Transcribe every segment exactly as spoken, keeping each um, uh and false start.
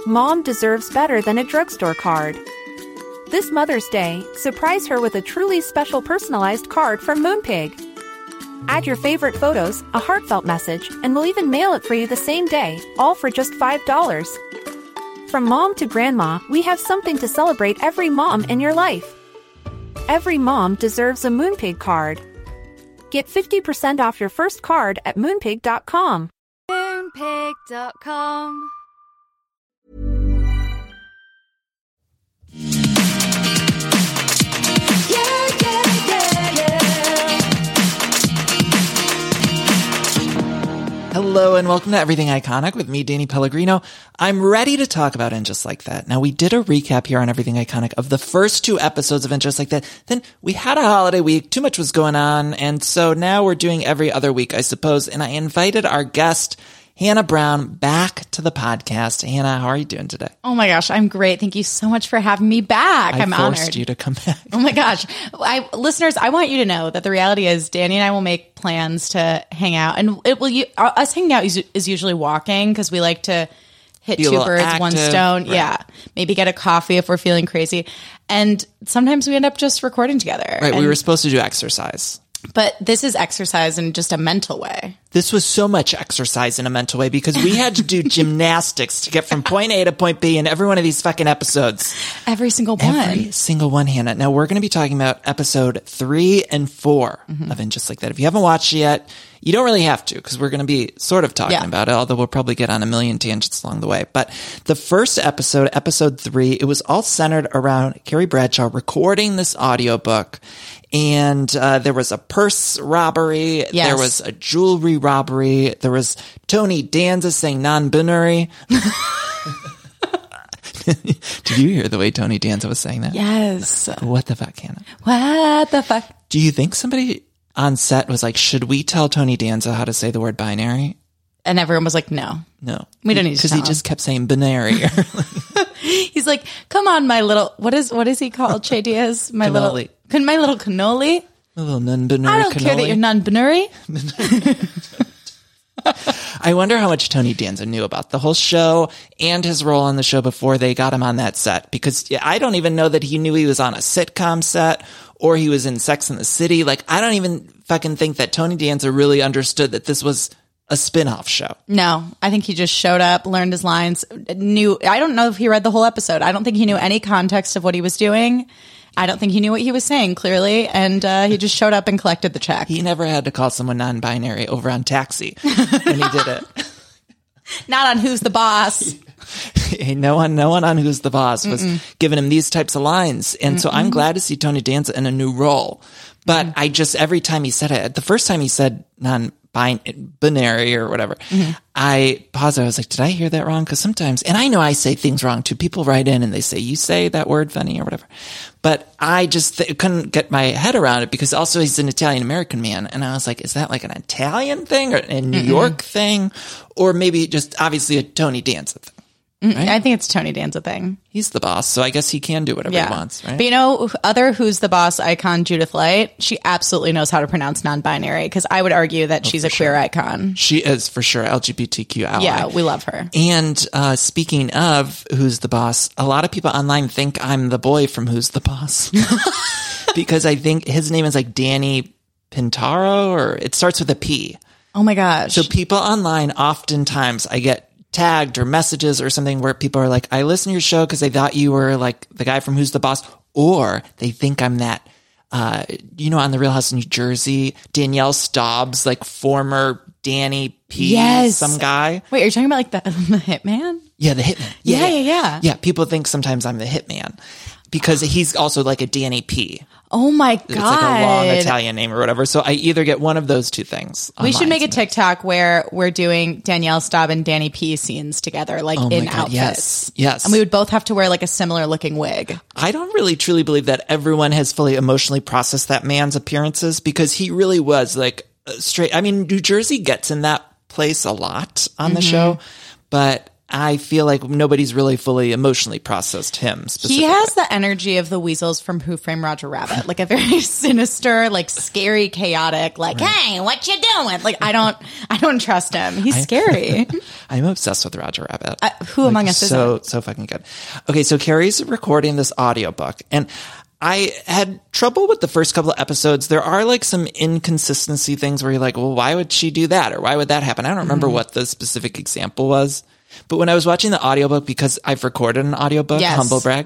Mom deserves better than a drugstore card. This Mother's Day, surprise her with a truly special personalized card from Moonpig. Add your favorite photos, a heartfelt message, and we'll even mail it for you the same day, all for just five dollars. From mom to grandma, we have something to celebrate every mom in your life. Every mom deserves a Moonpig card. Get fifty percent off your first card at moonpig dot com. moonpig dot com. Hello and welcome to Everything Iconic with me, Danny Pellegrino. I'm ready to talk about And Just Like That. Now, we did a recap here on Everything Iconic of the first two episodes of And Just Like That. Then we had a holiday week, too much was going on, and so now we're doing every other week, I suppose, and I invited our guest, Hannah Brown, back to the podcast. Hannah, how are you doing today? Oh my gosh, I'm great. Thank you so much for having me back. I I'm forced honored. you to come back. Oh my gosh. I, listeners, I want you to know that the reality is Danny and I will make plans to hang out. And it will you, us hanging out is, is usually walking because we like to hit Be a two little birds, active, one stone. right. Yeah. Maybe get a coffee if we're feeling crazy. And sometimes we end up just recording together. Right, And- we were supposed to do exercise. But this is exercise in just a mental way. This was so much exercise in a mental way because we had to do gymnastics to get from point A to point B in every one of these fucking episodes. Every single one. Every single one, Hannah. Now, we're going to be talking about episode three and four Mm-hmm. of And Just Like That. If you haven't watched it yet, you don't really have to because we're going to be sort of talking Yeah. about it, although we'll probably get on a million tangents along the way. But the first episode, episode three, it was all centered around Carrie Bradshaw recording this audiobook. And uh, there was a purse robbery. Yes. There was a jewelry robbery. There was Tony Danza saying non-binary. Did you hear the way Tony Danza was saying that? Yes. What the fuck, Hannah? What the fuck? Do you think somebody on set was like, should we tell Tony Danza how to say the word binary? And everyone was like, no. No. We don't need to Because tell he him. just kept saying binary. He's like, come on, my little, what is, what is he called, Che Diaz? My Cannoli. little, can my little cannoli? A little non-binary I don't care that cannoli. you're non-binary. I wonder how much Tony Danza knew about the whole show and his role on the show before they got him on that set. Because yeah, I don't even know that he knew he was on a sitcom set or he was in Sex and the City. Like, I don't even fucking think that Tony Danza really understood that this was a spin-off show. No, I think he just showed up, learned his lines, knew, I don't know if he read the whole episode. I don't think he knew any context of what he was doing. I don't think he knew what he was saying clearly. And uh, he just showed up and collected the check. He never had to call someone non-binary over on Taxi when he did it. Not on Who's the Boss. Hey, no one, no one on Who's the Boss was Mm-mm. giving him these types of lines. And Mm-mm. so I'm glad to see Tony Danza in a new role. But mm-hmm. I just, every time he said it, the first time he said non-binary or whatever, mm-hmm. I paused. I was like, did I hear that wrong? Because sometimes, and I know I say things wrong too. People write in and they say, you say that word funny or whatever. But I just th- couldn't get my head around it because also he's an Italian-American man. And I was like, is that like an Italian thing or a New mm-hmm. York thing? Or maybe just obviously a Tony Danza thing. Right? I think it's Tony Danza thing. He's the boss, so I guess he can do whatever yeah. he wants, right? But you know, other Who's the Boss icon, Judith Light, she absolutely knows how to pronounce non-binary because I would argue that oh, she's a queer sure. icon. She is, for sure, L G B T Q ally. Yeah, we love her. And uh, speaking of Who's the Boss, a lot of people online think I'm the boy from Who's the Boss because I think his name is like Danny Pintaro, or it starts with a P. Oh my gosh. So people online, oftentimes I get tagged or messages or something where people are like, I listen to your show because they thought you were like the guy from Who's the Boss, or they think I'm that, uh, you know, on The Real House of New Jersey, Danielle Staub's like former Danny P, yes. some guy. Wait, are you talking about like the, the hitman? Yeah, the hitman. Yeah, yeah, yeah, yeah. Yeah, people think sometimes I'm the hitman because he's also like a Danny P. Oh my God. It's like a long Italian name or whatever. So I either get one of those two things. We should make a TikTok where we're doing Danielle Staub and Danny P scenes together, like oh in God, outfits. Yes. Yes. And we would both have to wear like a similar looking wig. I don't really truly believe that everyone has fully emotionally processed that man's appearances because he really was like straight. I mean, New Jersey gets in that place a lot on mm-hmm. the show, but I feel like nobody's really fully emotionally processed him specifically. He has the energy of the weasels from Who Framed Roger Rabbit, like a very sinister, like scary, chaotic, like, right. Hey, what you doing? Like, I don't, I don't trust him. He's I, scary. I'm obsessed with Roger Rabbit. Uh, who like, among us so, isn't? So fucking good. Okay, so Carrie's recording this audiobook, and I had trouble with the first couple of episodes. There are like some inconsistency things where you're like, well, why would she do that? Or why would that happen? I don't remember mm-hmm. what the specific example was. But when I was watching the audiobook, because I've recorded an audiobook, yes. humble brag,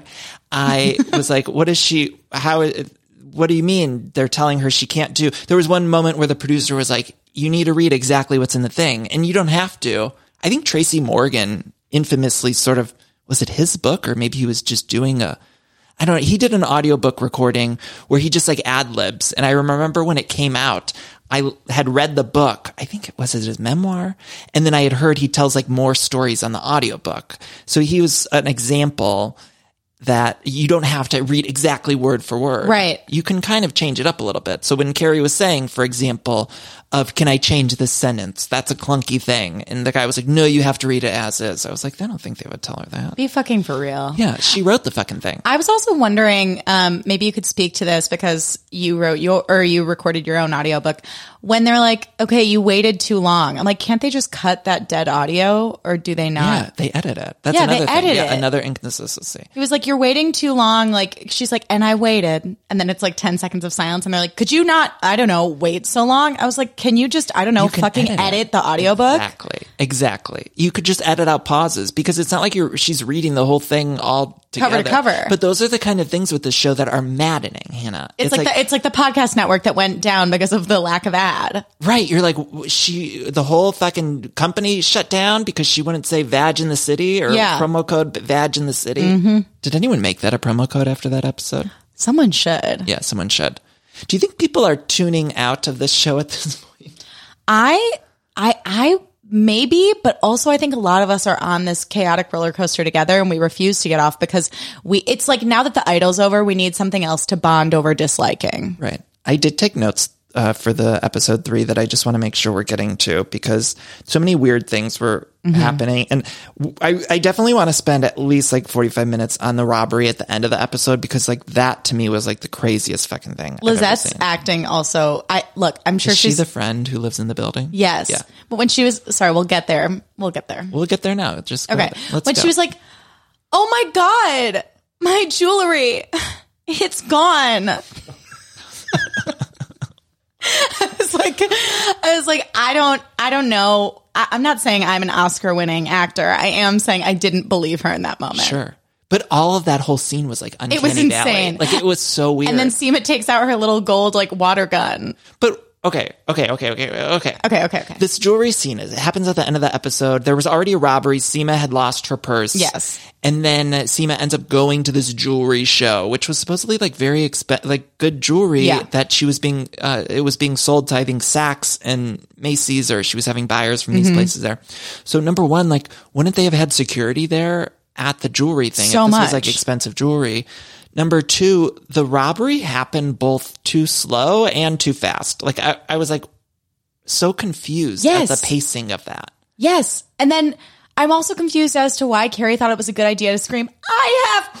I was like, what is she, how, what do you mean they're telling her she can't do? There was one moment where the producer was like, you need to read exactly what's in the thing. And you don't have to. I think Tracy Morgan infamously sort of, was it his book? Or maybe he was just doing a, I don't know. He did an audiobook recording where he just like ad libs. And I remember when it came out, I had read the book. I think it was his memoir. And then I had heard he tells like more stories on the audiobook. So he was an example that you don't have to read exactly word for word. Right. You can kind of change it up a little bit. So when Carrie was saying, for example, of can I change this sentence? That's a clunky thing. And the guy was like, no, you have to read it as is. I was like, I don't think they would tell her that. Be fucking for real. Yeah, she wrote the fucking thing. I was also wondering, um, maybe you could speak to this because you wrote your, or you recorded your own audiobook. When they're like, okay, you waited too long. I'm like, can't they just cut that dead audio or do they not? Yeah, they edit it. That's yeah, another they thing. edit Yeah, it. another inconsistency. He was like, you're waiting too long. Like, she's like, and I waited. And then it's like ten seconds of silence. And they're like, could you not, I don't know, wait so long? I was like, can you just, I don't know, You can fucking edit, edit the audiobook? Exactly. Exactly. You could just edit out pauses because it's not like you're, she's reading the whole thing all together. Cover to cover. But those are the kind of things with the show that are maddening, Hannah. It's, it's like, like the, it's like the podcast network that went down because of the lack of ad. Right. You're like, she, the whole fucking company shut down because she wouldn't say vag in the city or yeah. promo code vag in the city. Mm-hmm. Did anyone make that a promo code after that episode? Someone should. Yeah, someone should. Do you think people are tuning out of this show at this point? I, I, I, maybe, but also I think a lot of us are on this chaotic roller coaster together and we refuse to get off because we, it's like now that the Idol's over, we need something else to bond over disliking. Right. I did take notes uh, for the episode three that I just want to make sure we're getting to because so many weird things were mm-hmm. happening. And I, I definitely want to spend at least like forty-five minutes on the robbery at the end of the episode because like that to me was like the craziest fucking thing. Lizette's acting also, I look, I'm sure Is she's she the friend who lives in the building? Yes. Yeah. But when she was, sorry, we'll get there. We'll get there. We'll get there now. Just okay. Let's when go. she was like, oh my God, my jewelry, it's gone. I was like, I was like, I don't, I don't know. I, I'm not saying I'm an Oscar-winning actor. I am saying I didn't believe her in that moment. Sure. But all of that whole scene was like uncanny It was insane. Valley. Like it was so weird. And then Seema takes out her little gold like water gun. But okay, okay, okay, okay, okay. Okay, okay, okay. This jewelry scene, it happens at the end of the episode. There was already a robbery. Seema had lost her purse. Yes. And then Seema ends up going to this jewelry show, which was supposedly like very exp- like good jewelry yeah. that she was being, uh, it was being sold to, I think, Saks and Macy's, or she was having buyers from these mm-hmm. places there. So number one, like, wouldn't they have had security there at the jewelry thing? So if this much. was like expensive jewelry. Number two, the robbery happened both too slow and too fast. Like I, I was like so confused yes. at the pacing of that. Yes. And then I'm also confused as to why Carrie thought it was a good idea to scream, I have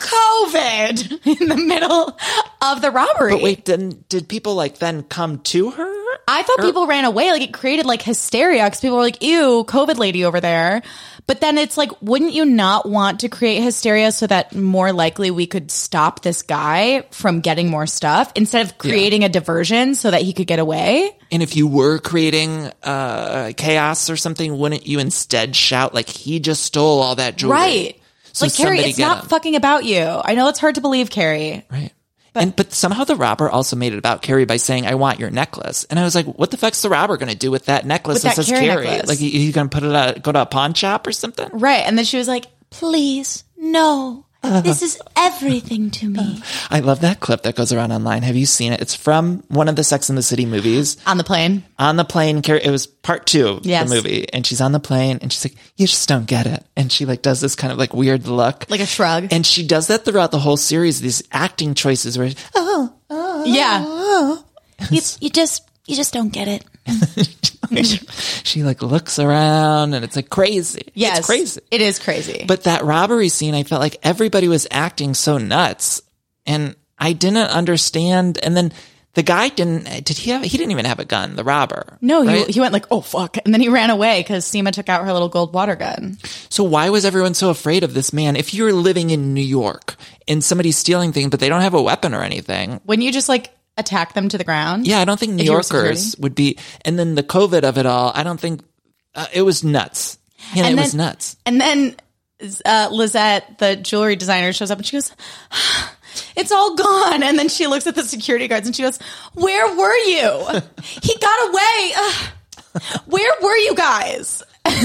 COVID in the middle of the robbery. But wait, then did people like then come to her? I thought or- people ran away. Like it created like hysteria because people were like, ew, COVID lady over there. But then it's like, wouldn't you not want to create hysteria so that more likely we could stop this guy from getting more stuff instead of creating yeah. a diversion so that he could get away? And if you were creating uh, chaos or something, wouldn't you instead shout like he just stole all that jewelry? Right. So like, Carrie, it's not him. fucking about you. I know it's hard to believe, Carrie. Right. But, and but somehow the robber also made it about Carrie by saying, I want your necklace. And I was like, what the fuck's the robber going to do with that necklace with that, that says Carrie? Carrie? Necklace. Like, he, he's going to put it at, go to a pawn shop or something? Right. And then she was like, please, no. This is everything to me. I love that clip that goes around online. Have you seen it? It's from one of the Sex and the City movies. On the plane? On the plane. It was part two of yes. the movie. And she's on the plane and she's like, you just don't get it. And she like does this kind of like weird look. Like a shrug. And she does that throughout the whole series. These acting choices where, oh, oh yeah. oh. You, you just, you just don't get it. She like looks around and it's like crazy. Yes, it's crazy. It is crazy. But that robbery scene, I felt like everybody was acting so nuts, and I didn't understand. And then the guy didn't. Did he have? He didn't even have a gun. The robber. No, right? he he went like, oh fuck, and then he ran away because Seema took out her little gold water gun. So why was everyone so afraid of this man? If you're living in New York and somebody's stealing things, but they don't have a weapon or anything, Wouldn't you just like attack them to the ground? yeah, I don't think New If you were Yorkers security? would be. And then the COVID of it all, I don't think uh, it was nuts. Yeah, And it then- was nuts. And then uh, Lizette, the jewelry designer, shows up and she goes, it's all gone. And then she looks at the security guards and she goes, where were you? He got away. Ugh. Where were you guys?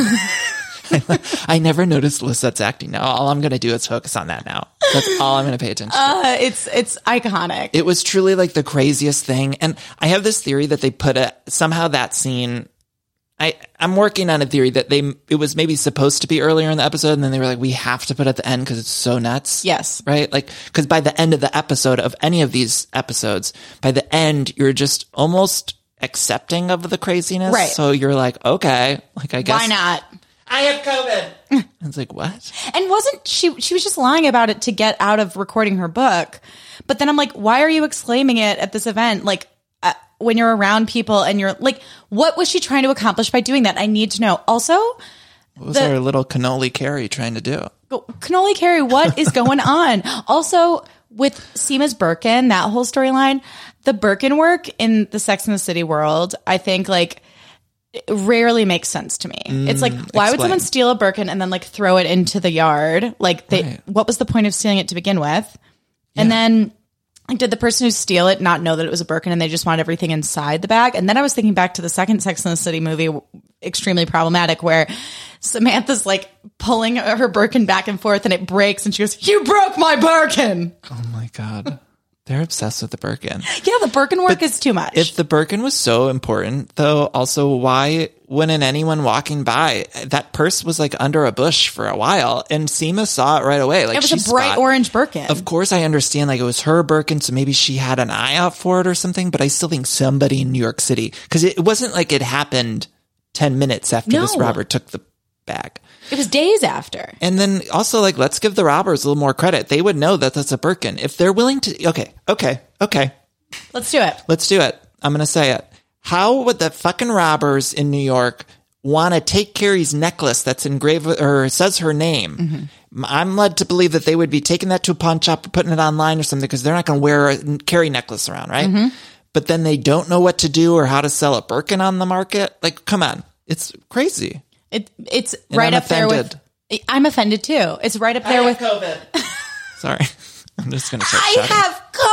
I never noticed Lisette's acting. Now all I'm going to do is focus on that now. That's all I'm going to pay attention to. Uh, it's it's iconic. It was truly like the craziest thing. And I have this theory that they put a, somehow that scene, I, I'm working on a theory that they, it was maybe supposed to be earlier in the episode. And then they were like, we have to put it at the end because it's so nuts. Yes. Right? Like, because by the end of the episode of any of these episodes, by the end, you're just almost accepting of the craziness. Right. So you're like, okay, like I guess. Why not? I have COVID. I was like, what? And wasn't she, she was just lying about it to get out of recording her book. But then I'm like, why are you exclaiming it at this event? Like, uh, when you're around people and you're like, what was she trying to accomplish by doing that? I need to know. Also, What was the- our little cannoli Carrie trying to do? Cannoli Carrie, what is going on? Also, with Seema's Birkin, that whole storyline, the Birkin work in the Sex and the City world, I think like it rarely makes sense to me. It's like, why would explain. someone steal a Birkin and then like throw it into the yard? Like, they, Right. what was the point of stealing it to begin with? And then, like, did the person who steal it not know that it was a Birkin and they just wanted everything inside the bag? And then I was thinking back to the second Sex and the City movie, Extremely Problematic, where Samantha's like pulling her Birkin back and forth and it breaks and she goes, you broke my Birkin. Oh my God. They're obsessed with the Birkin. Yeah, the Birkin work is too much. If the Birkin was so important, though, also, why wouldn't anyone walking by? That purse was like under a bush for a while, and Seema saw it right away. Like, it was she a bright spot- orange Birkin. Of course, I understand, like, it was her Birkin, so maybe she had an eye out for it or something, but I still think somebody in New York City, because it wasn't like it happened ten minutes after this No. robber took the bag. It was days after. And then also, like, let's give the robbers a little more credit. They would know that that's a Birkin. If they're willing to, okay, okay, okay, Let's do it. let's do it. I'm going to say it. How would the fucking robbers in New York want to take Carrie's necklace that's engraved with- or says her name? Mm-hmm. I'm led to believe that they would be taking that to a pawn shop or putting it online or something because they're not going to wear a Carrie necklace around, right? Mm-hmm. But then they don't know what to do or how to sell a Birkin on the market. Like, come on. It's crazy. It, it's And right I'm up there with. offended. I'm offended too. It's right up there with. COVID. Sorry. I'm just going to start I shouting.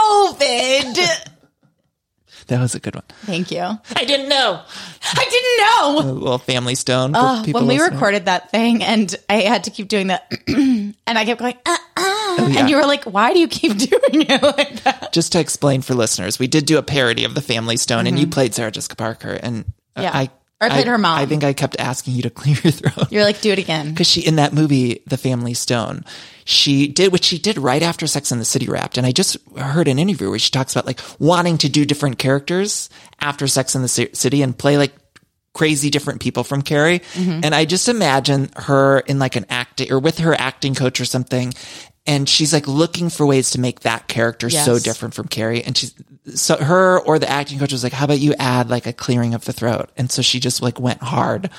have COVID. That was a good one. Thank you. I didn't know. I didn't know. A little family stone. For Uh, people when we listening. recorded that thing and I had to keep doing that and I kept going, uh, uh, Oh, yeah. and you were like, why do you keep doing it like that? Just to explain for listeners, we did do a parody of the Family Stone, and you played Sarah Jessica Parker, and uh, Yeah. I, Or I played her mom. I think I kept asking you to clear your throat You're like, do it again. because she in that movie, The Family Stone, she did what she did right after Sex and the City wrapped, and I just heard an interview where she talks about like wanting to do different characters after Sex and the Ci- City and play like crazy different people from Carrie, Mm-hmm. and I just imagine her in like an acting or with her acting coach or something. And she's like looking for ways to make that character so Yes. different from Carrie. And she's so her or the acting coach was like, how about you add like a clearing of the throat? And so she just like went hard.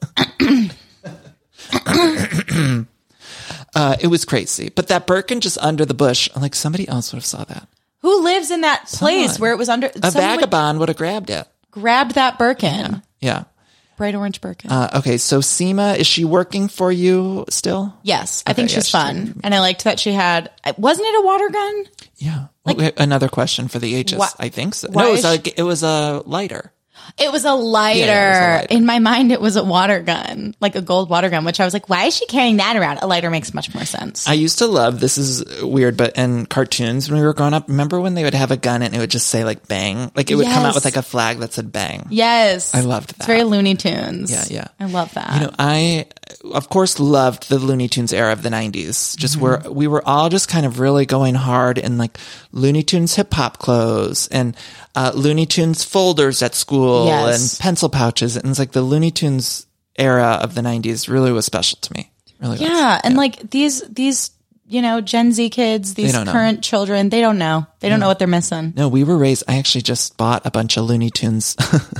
uh, it was crazy. But that Birkin just under the bush, like somebody else would have saw that. Who lives in that place Someone. where it was under? A someone would- vagabond would have grabbed it. grabbed that Birkin. Yeah. Bright orange Birkin. Uh, okay. So Seema, is she working for you still? yes, I okay, think yeah, she's she's fun. working for me. And I liked that she had, wasn't it a water gun? Yeah. Okay, another question for the ages. Why- I think so. why No, it is was, she- a, it was a lighter. It was a lighter. Yeah, it was a lighter. In my mind, it was a water gun, like a gold water gun, which I was like, why is she carrying that around? A lighter makes much more sense. I used to love, this is weird, but in cartoons when we were growing up, remember when they would have a gun and it would just say like bang? Like it would come out Yes. with like a flag that said bang. yes. I loved It's that. very Looney Tunes. Yeah, yeah. I love that. You know, I, of course, loved the Looney Tunes era of the nineties. Just Mm-hmm. where we were all just kind of really going hard in like Looney Tunes hip hop clothes and uh, Looney Tunes folders at school Cool Yes. and pencil pouches. And it's like the Looney Tunes era of the nineties really was special to me. Really was. Yeah, and like these these you know Gen Z kids, these don't know. current children, they don't know. They don't know what they're missing. No, we were raised. I actually just bought a bunch of Looney Tunes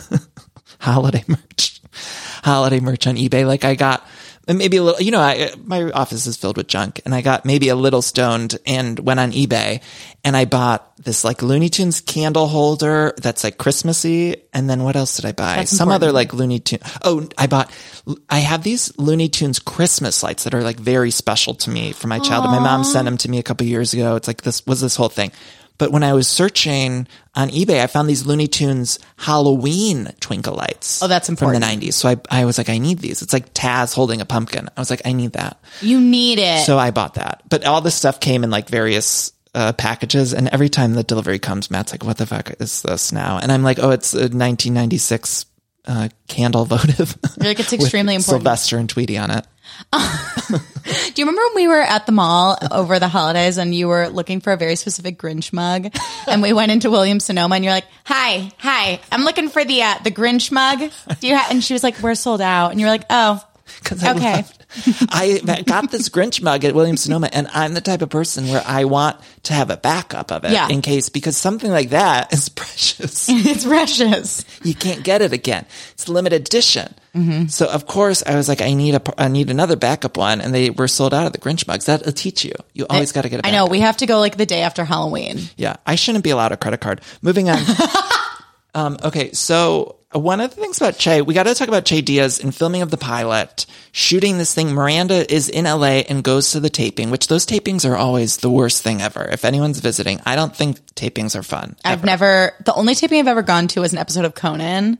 holiday merch, holiday merch on eBay. Like I got maybe a little, you know, I, my office is filled with junk, and I got maybe a little stoned and went on eBay and I bought this like Looney Tunes candle holder that's like Christmassy. And then what else did I buy? That's Some important. other like Looney Tunes. Oh, I bought, I have these Looney Tunes Christmas lights that are like very special to me from my childhood. My mom sent them to me a couple years ago. It's like this was this whole thing. But when I was searching on eBay, I found these Looney Tunes Halloween twinkle lights. Oh, that's From important. the nineties. So I, I was like, I need these. It's like Taz holding a pumpkin. I was like, I need that. You need it. So I bought that. But all this stuff came in like various uh, packages. And every time the delivery comes, Matt's like, what the fuck is this now? And I'm like, oh, it's a nineteen ninety-six uh, candle votive. You're like, it's extremely with important. Sylvester and Tweety on it. Do you remember when we were at the mall over the holidays and you were looking for a very specific Grinch mug, and we went into Williams Sonoma and you're like, "Hi, hi, I'm looking for the uh, the Grinch mug. Do you have?" And she was like, "We're sold out." And you're like, "Oh, 'Cause I okay." loved- I got this Grinch mug at Williams Sonoma, and I'm the type of person where I want to have a backup of it Yeah. in case, because something like that is precious. It's precious. You can't get it again. It's limited edition. Mm-hmm. So of course I was like, I need a, I need another backup one, and they were sold out of the Grinch mugs. That'll teach you. You always got to get a I backup. know we have to go like the day after Halloween. Yeah, I shouldn't be allowed a credit card. Moving on. um, okay, so one of the things about Che, we got to talk about Che Diaz in filming of the pilot, shooting this thing. Miranda is in L A and goes to the taping, which those tapings are always the worst thing ever. If anyone's visiting, I don't think tapings are fun. I've ever. never, the only taping I've ever gone to was an episode of Conan.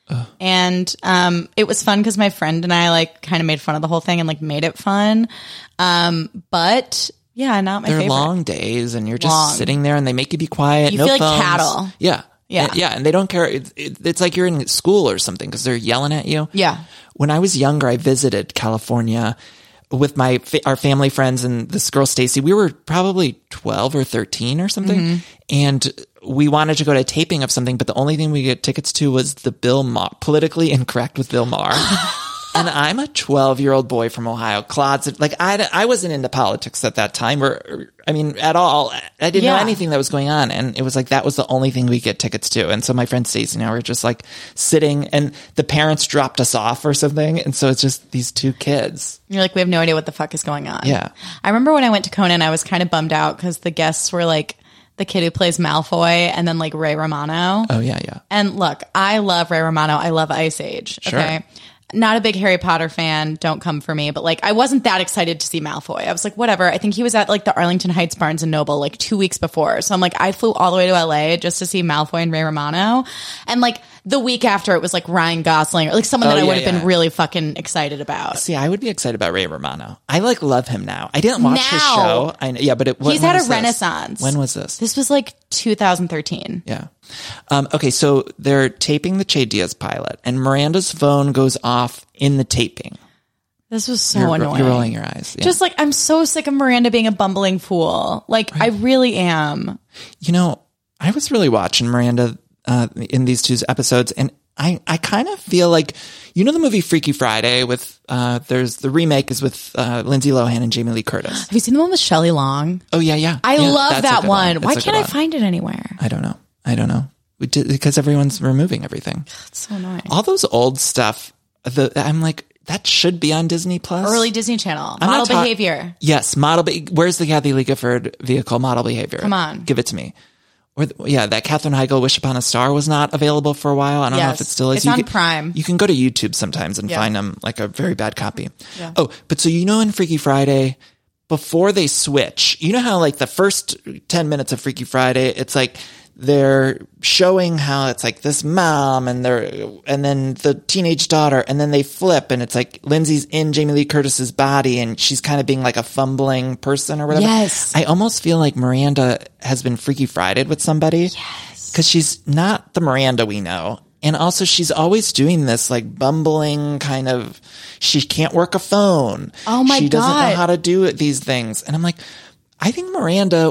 And um, it was fun because my friend and I like kind of made fun of the whole thing and like made it fun. Um, but yeah, not my They're favorite. long days, and you're just Long. sitting there, and they make you be quiet. You no feel like phones. cattle. Yeah. Yeah. And, yeah. And they don't care. It, it, it's like you're in school or something because they're yelling at you. Yeah. When I was younger, I visited California with my fa- our family friends and this girl Stacy. We were probably twelve or thirteen or something, Mm-hmm. and we wanted to go to a taping of something, but the only thing we get tickets to was the Bill Maher, Politically Incorrect with Bill Maher. And I'm a twelve year old boy from Ohio, closet. Like I, I wasn't into politics at that time, or, or I mean, at all. I didn't know Yeah. anything that was going on, and it was like that was the only thing we get tickets to. And so my friend Stacey and I were just like sitting, and the parents dropped us off or something, and so it's just these two kids. You're like, we have no idea what the fuck is going on. Yeah. I remember when I went to Conan, I was kind of bummed out because the guests were like the kid who plays Malfoy and then like Ray Romano. Oh yeah, yeah. And look, I love Ray Romano. I love Ice Age. Sure. Okay. Not a big Harry Potter fan. Don't come for me. But like, I wasn't that excited to see Malfoy. I was like, whatever. I think he was at like the Arlington Heights Barnes and Noble like two weeks before. So I'm like, I flew all the way to L A just to see Malfoy and Ray Romano. And like the week after, it was like Ryan Gosling or like someone Oh, that I yeah, would have yeah. been really fucking excited about. See, I would be excited about Ray Romano. I like love him now. I didn't watch his Now. show. I know, yeah, but it, when, He's when had a was this? renaissance. When was this? This was like two thousand thirteen. Yeah. Um, okay, so they're taping the Che Diaz pilot, and Miranda's phone goes off in the taping. This was so You're, annoying. you're rolling your eyes. Yeah. Just like, I'm so sick of Miranda being a bumbling fool. Like, I really am. You know, I was really watching Miranda uh, in these two episodes, and I, I kind of feel like, you know, the movie Freaky Friday with, uh, there's the remake is with uh, Lindsay Lohan and Jamie Lee Curtis. Have you seen the one with Shelley Long? Oh, yeah, yeah. I Yeah, love that's a that good one. It's Why a good can't I one. find it anywhere? I don't know. I don't know. We did, because everyone's removing everything. It's so annoying. All those old stuff, the, I'm like, that should be on Disney Plus. Early Disney Channel. I'm Model not ta- behavior. Yes, model. Be- Where's the Kathy Lee Gifford vehicle? Model Behavior. Come on. give it to me. Or the, yeah, that Katherine Heigl Wish Upon a Star was not available for a while. I don't know Yes. if it still is. It's you on can, Prime. You can go to YouTube sometimes and Yeah. find them like a very bad copy. Oh, but so you know in Freaky Friday, before they switch, you know how like the first ten minutes of Freaky Friday, it's like they're showing how it's like this mom and they're, and then the teenage daughter, and then they flip and it's like Lindsay's in Jamie Lee Curtis's body and she's kind of being like a fumbling person or whatever. Yes. I almost feel like Miranda has been Freaky Friday'd with somebody. Yes. Cause she's not the Miranda we know. And also she's always doing this like bumbling kind of, she can't work a phone. Oh my She doesn't God. know how to do these things. And I'm like, I think Miranda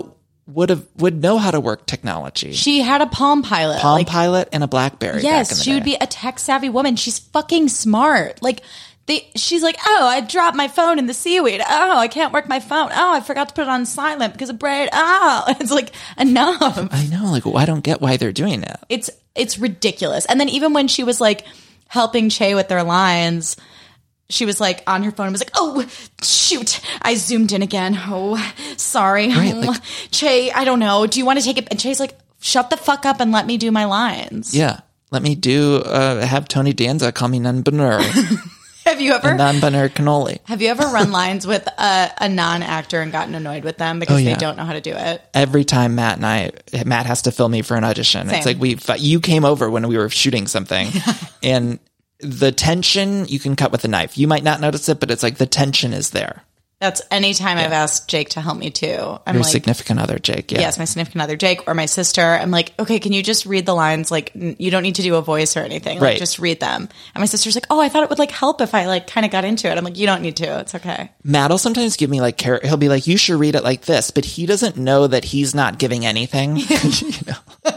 would have would know how to work technology. She had a Palm Pilot. Palm like, Pilot and a BlackBerry. Yes, back in the she day. would be a tech savvy woman. She's fucking smart. Like they, she's like, oh, I dropped my phone in the seaweed. Oh, I can't work my phone. Oh, I forgot to put it on silent because of braid. Oh, it's like enough. I know. Like, well, I don't get why they're doing it. It's it's ridiculous. And then even when she was like helping Che with their lines, she was like on her phone and was like, oh, shoot, I zoomed in again. Oh, sorry. Right, oh, like- Che, I don't know. Do you want to take it? And Che's like, shut the fuck up and let me do my lines. Yeah. Let me do, uh, have Tony Danza call me non-binary. Have you ever non-binary cannoli. have you ever run lines with a, a non-actor and gotten annoyed with them because Oh, yeah. they don't know how to do it? Every time Matt and I, Matt has to fill me for an audition. Same. It's like we, you came over when we were shooting something and the tension you can cut with a knife. You might not notice it, but it's like the tension is there. That's anytime I've asked Jake to help me too. I'm Your like, significant other, Jake. Yeah. yes, my significant other, Jake, or my sister. I'm like, okay, can you just read the lines? Like, n- you don't need to do a voice or anything. Like, Right. just read them. And my sister's like, oh, I thought it would like help if I like kind of got into it. I'm like, you don't need to. It's okay. Matt will sometimes give me like, char- he'll be like, you should read it like this, but he doesn't know that he's not giving anything. You know?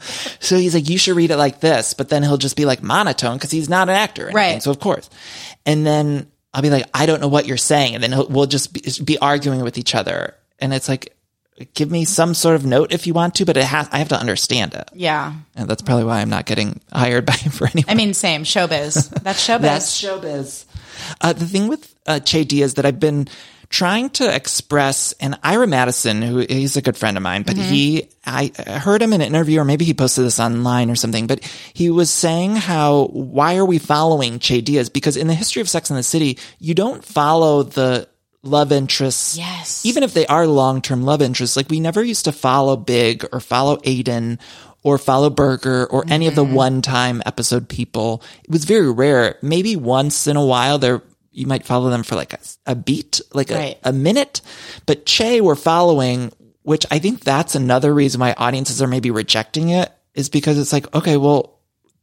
So he's like, you should read it like this, but then he'll just be like monotone because he's not an actor. Or anything, Right. So of course. And then I'll be like, I don't know what you're saying. And then he'll, we'll just be, be arguing with each other. And it's like, give me some sort of note if you want to, but it has, I have to understand it. Yeah. And that's probably why I'm not getting hired by him for anyone. I mean, same. Showbiz. That's showbiz. That's showbiz. Uh, the thing with uh, Che Diaz that I've been trying to express, and Ira Madison, who he's a good friend of mine, but Mm-hmm. he, I heard him in an interview, or maybe he posted this online or something, but he was saying how, why are we following Che Diaz? Because in the history of Sex and the City, you don't follow the love interests. Yes. Even if they are long-term love interests, like we never used to follow Big or follow Aiden or follow Berger or any of the one-time episode people. It was very rare. Maybe once in a while there, you might follow them for like a, a beat, like Right. a, a minute. But Che we're following, which I think that's another reason why audiences are maybe rejecting it, is because it's like, okay, well,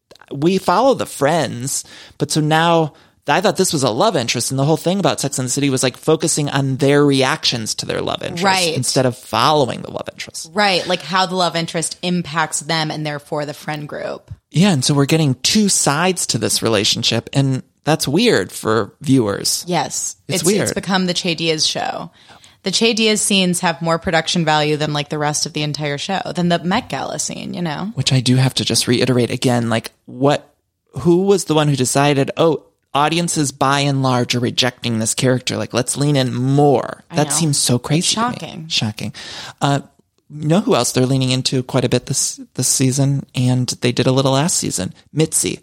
we follow the friends, but so now I thought this was a love interest, and the whole thing about Sex and the City was like focusing on their reactions to their love interest Right. instead of following the love interest. Right. Like how the love interest impacts them and therefore the friend group. Yeah, and so we're getting two sides to this relationship, and that's weird for viewers. Yes. It's It's, weird. it's become the Che Diaz show. The Che Diaz scenes have more production value than like the rest of the entire show, than the Met Gala scene, you know? Which I do have to just reiterate again, like what, who was the one who decided, oh, audiences by and large are rejecting this character. Like, let's lean in more. I That know. seems so crazy. It's to me. shocking. Shocking. Uh, you know who else they're leaning into quite a bit this, this season? And they did a little last season. Mitzi.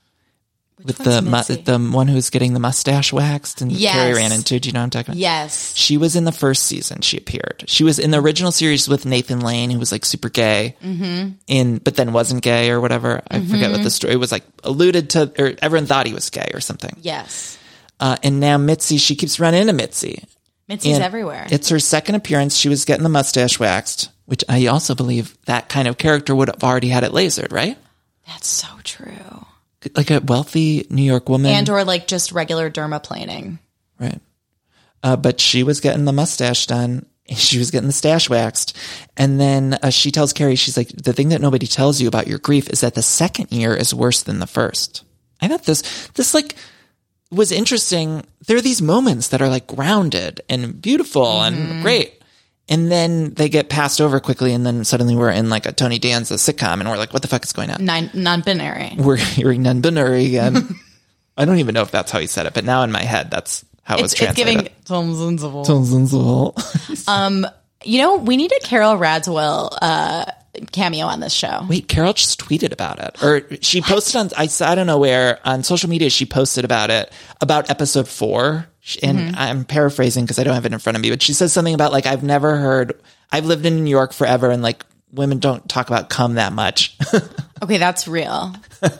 With the one's mu- Mitzi? the one who's getting the mustache waxed and Yes. Carrie ran into. Do you know what I'm talking about? Yes. She was in the first season. She appeared. She was in the original series with Nathan Lane, who was like super gay, mm-hmm. in but then wasn't gay or whatever. I Mm-hmm. forget what the story it was like. Alluded to, or everyone thought he was gay or something. Yes. Uh, and now Mitzi, she keeps running into Mitzi. Mitzi's And everywhere. It's her second appearance. She was getting the mustache waxed, which I also believe that kind of character would have already had it lasered, right? That's so true. Like a wealthy New York woman, And or like just regular dermaplaning. right? Uh, but she was getting the mustache done. She was getting the stash waxed. And then uh, she tells Carrie, she's like, the thing that nobody tells you about your grief is that the second year is worse than the first. I thought this, this like was interesting. There are these moments that are like grounded and beautiful Mm-hmm. and great. And then they get passed over quickly. And then suddenly we're in like a Tony Danza sitcom and we're like, what the fuck is going on? Nine, non-binary. We're hearing non-binary again. I don't even know if that's how he said it, but now in my head, that's how it was It's, it's translated. giving Tom Zunzable. Tom You know, we need a Carol Radziwill uh, cameo on this show. Wait, Carol just tweeted about it, or she posted on, I, I don't know where, on social media, she posted about it, about episode four. And Mm-hmm. I'm paraphrasing because I don't have it in front of me, but she says something about like, I've never heard, I've lived in New York forever and like women don't talk about cum that much. Okay, that's real.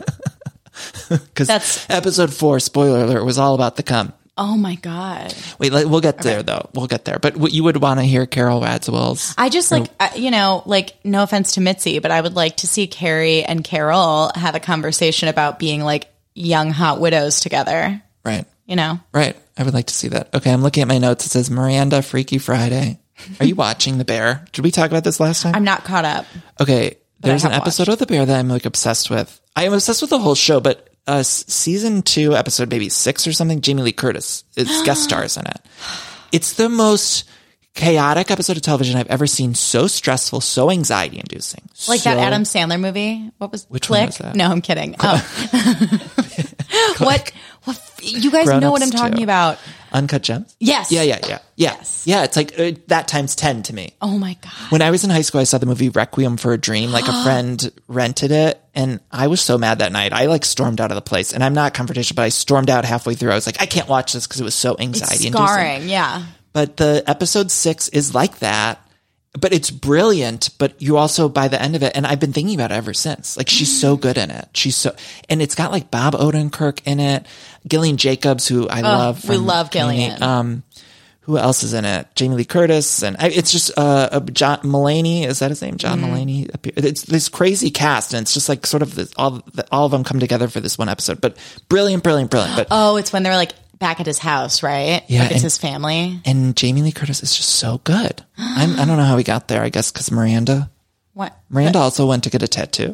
Because That's- episode four, spoiler alert, was all about the cum. Oh my God. Wait, let- we'll get there though. We'll get there. But what you would want to hear Carol Radziwill's. I just like, I- you know, like, no offense to Mitzi, but I would like to see Carrie and Carol have a conversation about being like young, hot widows together, Right. you know? Right. I would like to see that. Okay. I'm looking at my notes. It says Miranda Freaky Friday. Are you watching The Bear? Did we talk about this last time? I'm not caught up. Okay. There's an have episode watched. of The Bear that I'm like obsessed with. I am obsessed with the whole show, but uh, s- season two, episode maybe six or something, Jamie Lee Curtis is guest stars in it. It's the most chaotic episode of television I've ever seen. So stressful, so anxiety inducing. Like so, that Adam Sandler movie. What was Which Click? one was that? No, I'm kidding. Oh. what? What? You guys Grown know what I'm Ups talking two. about. Uncut Gems? Yes. Yeah, yeah, yeah. Yeah. Yes. Yeah, it's like uh, that times ten to me. Oh my God. When I was in high school, I saw the movie Requiem for a Dream. Like a friend rented it, and I was so mad that night. I like stormed out of the place, and I'm not confrontational, but I stormed out halfway through. I was like, I can't watch this because it was so anxiety It's inducing. scarring. Yeah. But the episode six is like that, but it's brilliant. But you also, by the end of it, and I've been thinking about it ever since. Like she's so good in it. She's so, and it's got like Bob Odenkirk in it, Gillian Jacobs, who I love. we from love Gillian. Community. Um, who else is in it? Jamie Lee Curtis, and I, it's just uh, uh, John Mulaney. Is that his name? John Mm-hmm. Mulaney. It's this crazy cast, and it's just like sort of this, all all of them come together for this one episode. But brilliant, brilliant, brilliant. But Oh, it's when they're like back at his house, right? Yeah, Like it's and- his family. and Jamie Lee Curtis is just so good. I'm, I don't know how we got there. I guess because Miranda. What? Miranda also went to get a tattoo.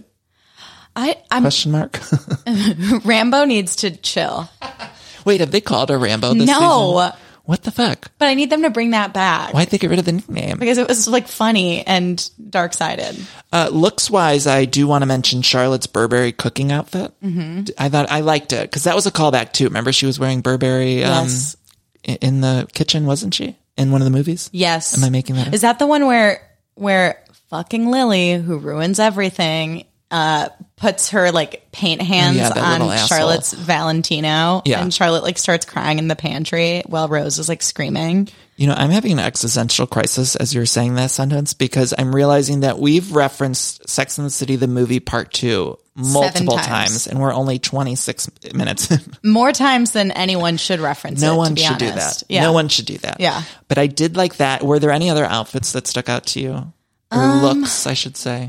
I, I'm Question mark. Rambo needs to chill. Wait, have they called her Rambo this No. season? What the fuck? But I need them to bring that back. Why'd they get rid of the nickname? Because it was like funny and dark sided. Uh, looks wise, I do want to mention Charlotte's Burberry cooking outfit. Mm-hmm. I thought I liked it because that was a callback too. Remember, she was wearing Burberry um, Yes. i- in the kitchen, wasn't she? In one of the movies? Yes. Am I making that up? Is that the one where where fucking Lily, who ruins everything, uh, puts her like paint hands Oh, yeah, that on little asshole. Charlotte's Valentino? Yeah. And Charlotte like starts crying in the pantry while Rose is like screaming. You know, I'm having an existential crisis as you're saying that sentence because I'm realizing that we've referenced Sex and the City, the movie part two, multiple times. times. and we're only twenty-six minutes in. More times than anyone should reference it. No to one be should do honest. that. Yeah. No one should do that. Yeah. But I did like that. Were there any other outfits that stuck out to you? Or Um, looks, I should say.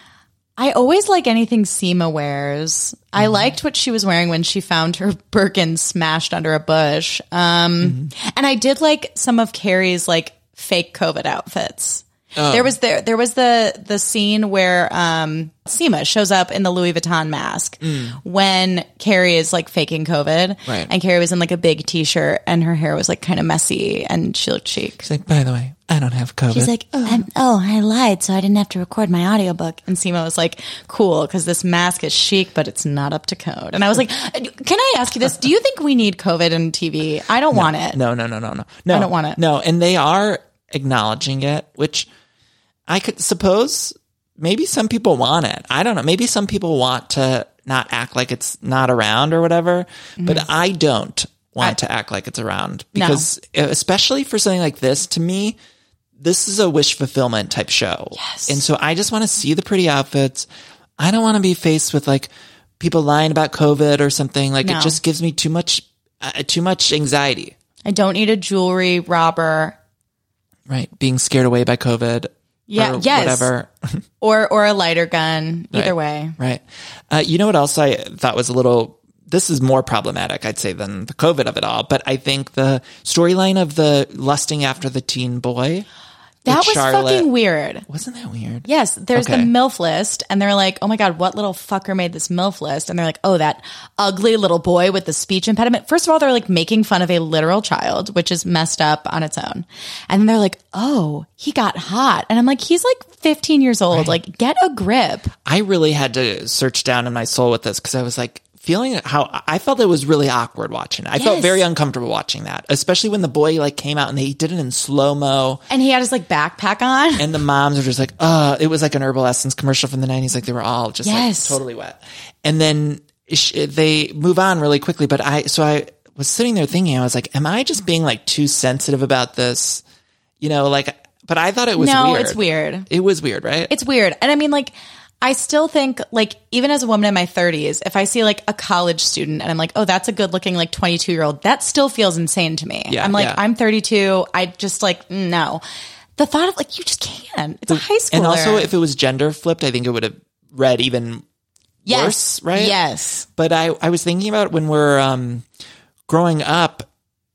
I always like anything Seema wears. I Mm-hmm. liked what she was wearing when she found her Birkin smashed under a bush. Um, Mm-hmm. And I did like some of Carrie's like fake COVID outfits. Oh. There was there there was the the scene where um, Seema shows up in the Louis Vuitton mask when Carrie is like faking COVID, Mm. Right. and Carrie was in like a big t-shirt and her hair was like kind of messy and she looked chic. She's like, by the way, I don't have COVID. She's like, I'm, oh, I lied, so I didn't have to record my audiobook. And Seema was like, cool, because this mask is chic, but it's not up to code. And I was like, can I ask you this? Do you think we need COVID in T V? I don't want it. No, no, no, no, no. No, I don't want it. No, and they are acknowledging it, which I could suppose maybe some people want it. I don't know. Maybe some people want to not act like it's not around or whatever, but I don't want Mm-hmm. I- to act like it's around No. because especially for something like this, to me, this is a wish fulfillment type show. Yes. And so I just want to see the pretty outfits. I don't want to be faced with like people lying about COVID or something. Like No. it just gives me too much, uh, too much anxiety. I don't need a jewelry robber Right. Being scared away by COVID. Yeah, Or yes. whatever. or or a lighter gun. Either Right. way. Right. Uh, you know what else I thought was a little, this is more problematic, I'd say, than the COVID of it all. But I think the storyline of the lusting after the teen boy. That with was Charlotte, fucking weird. Wasn't that weird? Yes, there's Okay. the MILF list, and they're like, oh my God, what little fucker made this MILF list? And they're like, oh, that ugly little boy with the speech impediment. First of all, they're like making fun of a literal child, which is messed up on its own. And then they're like, oh, he got hot. And I'm like, he's like fifteen years old. Like, get a grip. I really had to search down in my soul with this because I was like, feeling how I felt it was really awkward watching it. I felt Yes. very uncomfortable watching that, especially when the boy like came out and they did it in slow mo. And he had his like backpack on. And the moms are just like, uh, it was like an Herbal Essence commercial from the nineties. Like they were all just Yes. like totally wet. And then sh- they move on really quickly. But I, so I was sitting there thinking, I was like, am I just being like too sensitive about this? You know, like, but I thought it was no, weird. it's weird. It was weird, right? It's weird. And I mean, like, I still think, like, even as a woman in my thirties, if I see like a college student and I'm like, oh, that's a good looking like twenty-two year old, that still feels insane to me. Yeah, I'm like, yeah. I'm thirty-two. I just like, no. The thought of like, you just can't. It's a high schooler. And also, if it was gender flipped, I think it would have read even yes, worse, right? Yes. But I, I was thinking about when we're um, growing up,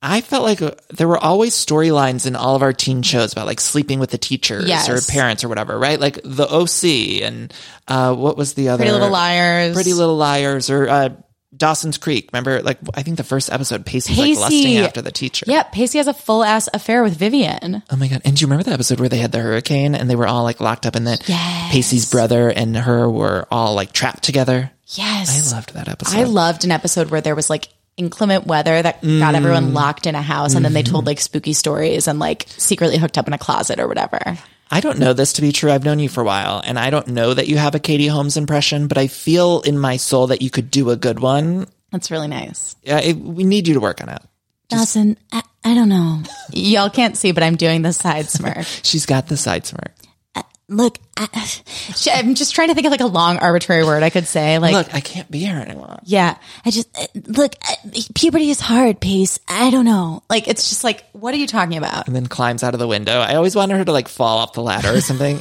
I felt like uh, there were always storylines in all of our teen shows about like sleeping with the teachers Yes. or parents or whatever, right? Like the O C and uh, what was the other? Pretty Little Liars. Pretty Little Liars or uh, Dawson's Creek. Remember, like I think the first episode, Pacey's like lusting after the teacher. Yep, Pacey has a full ass affair with Vivian. Oh my God. And do you remember the episode where they had the hurricane and they were all like locked up and then Yes. Pacey's brother and her were all like trapped together? Yes. I loved that episode. I loved an episode where there was like inclement weather that got everyone locked in a house and then they told like spooky stories and like secretly hooked up in a closet or whatever. I don't know this to be true. I've known you for a while and I don't know that you have a Katie Holmes impression, but I feel in my soul that you could do a good one. That's really nice. Yeah, it, we need you to work on it. Dawson, I, I don't know. Y'all can't see, but I'm doing the side smirk. She's got the side smirk. Look, I, I'm just trying to think of like a long arbitrary word I could say. Like, Look, I can't be here anymore. yeah, I just, look, puberty is hard, Pace. I don't know. Like, it's just like, what are you talking about? And then climbs out of the window. I always wanted her to like fall off the ladder or something.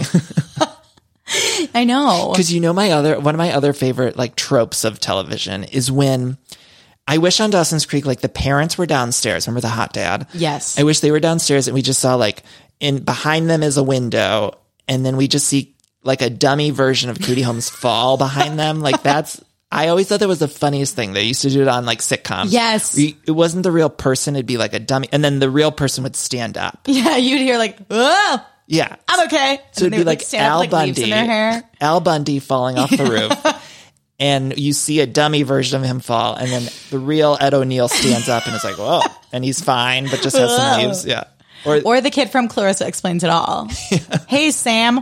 I know. Because you know my other one of my other favorite like tropes of television is when I wish on Dawson's Creek like the parents were downstairs. Remember the hot dad? Yes. I wish they were downstairs and we just saw like in behind them is a window and then we just see like a dummy version of Katie Holmes fall behind them. Like that's I always thought that was the funniest thing. They used to do it on like sitcoms. Yes. We, it wasn't the real person. It'd be like a dummy and then the real person would stand up. Yeah, you'd hear like, oh, Yeah. I'm okay. So it'd And they be would, like stand up, Al like, leaves Bundy, in their hair. Al Bundy falling off the roof, and you see a dummy version of him fall, and then the real Ed O'Neill stands up and is like, "Whoa!" and he's fine, but just has some Whoa. leaves. Yeah. Or, Or the kid from Clarissa Explains It All. Hey, Sam.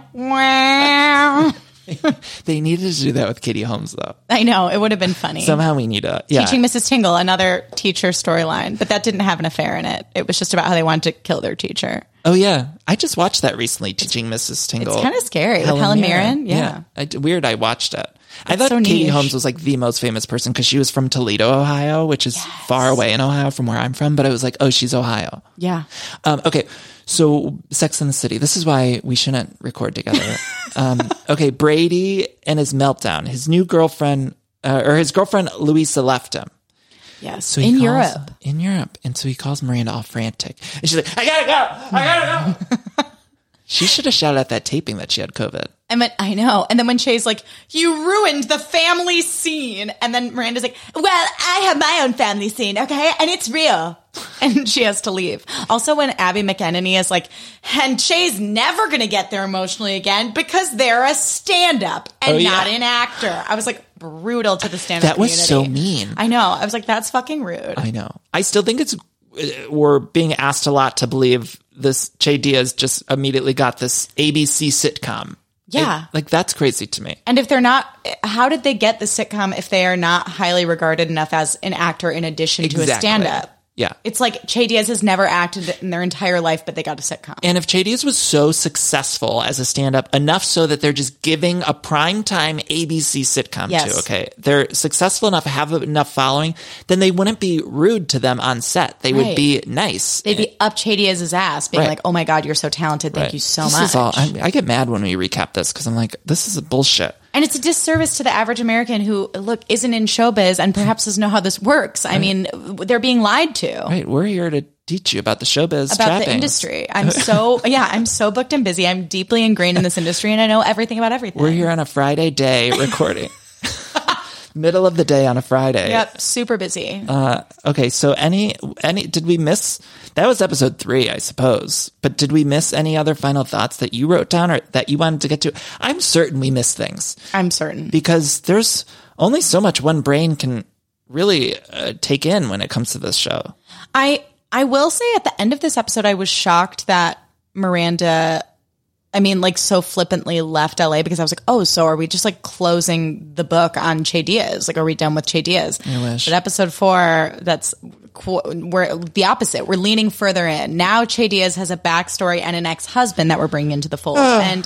Wow. they needed to do that with Katie Holmes, though. I know. It would have been funny. Somehow we need a yeah. Teaching Missus Tingle, another teacher storyline, but that didn't have an affair in it. It was just about how they wanted to kill their teacher. Oh yeah, I just watched that recently. Teaching Missus Tingle. It's kind of scary with Helen Mirren. Yeah. I, weird. I watched it. I thought so Katie niche. Holmes was like the most famous person because she was from Toledo, Ohio, which is far away in Ohio from where I'm from. But I was like, oh, she's Ohio. Yeah. Um, okay, so Sex and the City. This is why we shouldn't record together. um, okay, Brady and his meltdown. His new girlfriend, uh, or his girlfriend Louisa left him. Yes. So he in calls- Europe. In Europe. And so he calls Miranda all frantic. And she's like, I gotta go! I gotta go! She should have shouted at that taping that she had COVID. I mean, I know. And then when Shay's like, you ruined the family scene. And then Miranda's like, well, I have my own family scene, okay? And it's real. And she has to leave. Also, when Abby McEnany is like, and Shay's never going to get there emotionally again because they're a stand-up and Oh, yeah. not an actor. I was like, brutal to the stand-up That was community. so mean. I know. I was like, that's fucking rude. I know. I still think it's, we're being asked a lot to believe this Che Diaz just immediately got this A B C sitcom. Yeah. It- like that's crazy to me. And if they're not, how did they get the sitcom if they are not highly regarded enough as an actor in addition to a Exactly. stand-up? Yeah. It's like Che Diaz has never acted in their entire life, but they got a sitcom. And if Che Diaz was so successful as a stand-up, enough so that they're just giving a primetime A B C sitcom Yes. to, okay, they're successful enough, have enough following, then they wouldn't be rude to them on set. They would Right. be nice. They'd be up Che Diaz's ass, being Right. like, "Oh my god, you're so talented! Thank Right. you so this much." Is all, I, I get mad when we recap this because I'm like, this is a bullshit. And it's a disservice to the average American who, look, isn't in showbiz and perhaps doesn't know how this works. I mean, they're being lied to. Right, we're here to teach you about the showbiz About trappings. the industry. I'm so, yeah, I'm so booked and busy. I'm deeply ingrained in this industry and I know everything about everything. We're here on a Friday day recording. Middle of the day on a Friday. Yep, super busy. Uh, okay, so any any did we miss? That was episode three, I suppose. But did we miss any other final thoughts that you wrote down or that you wanted to get to? I'm certain we missed things I'm certain. because there's only so much one brain can really uh, take in when it comes to this show. I I will say at the end of this episode, I was shocked that Miranda, I mean, like so flippantly left L A because I was like, oh, so are we just like closing the book on Che Diaz? Like, are we done with Che Diaz? I wish. But episode four, that's qu- we're the opposite. We're leaning further in. Now Che Diaz has a backstory and an ex-husband that we're bringing into the fold. And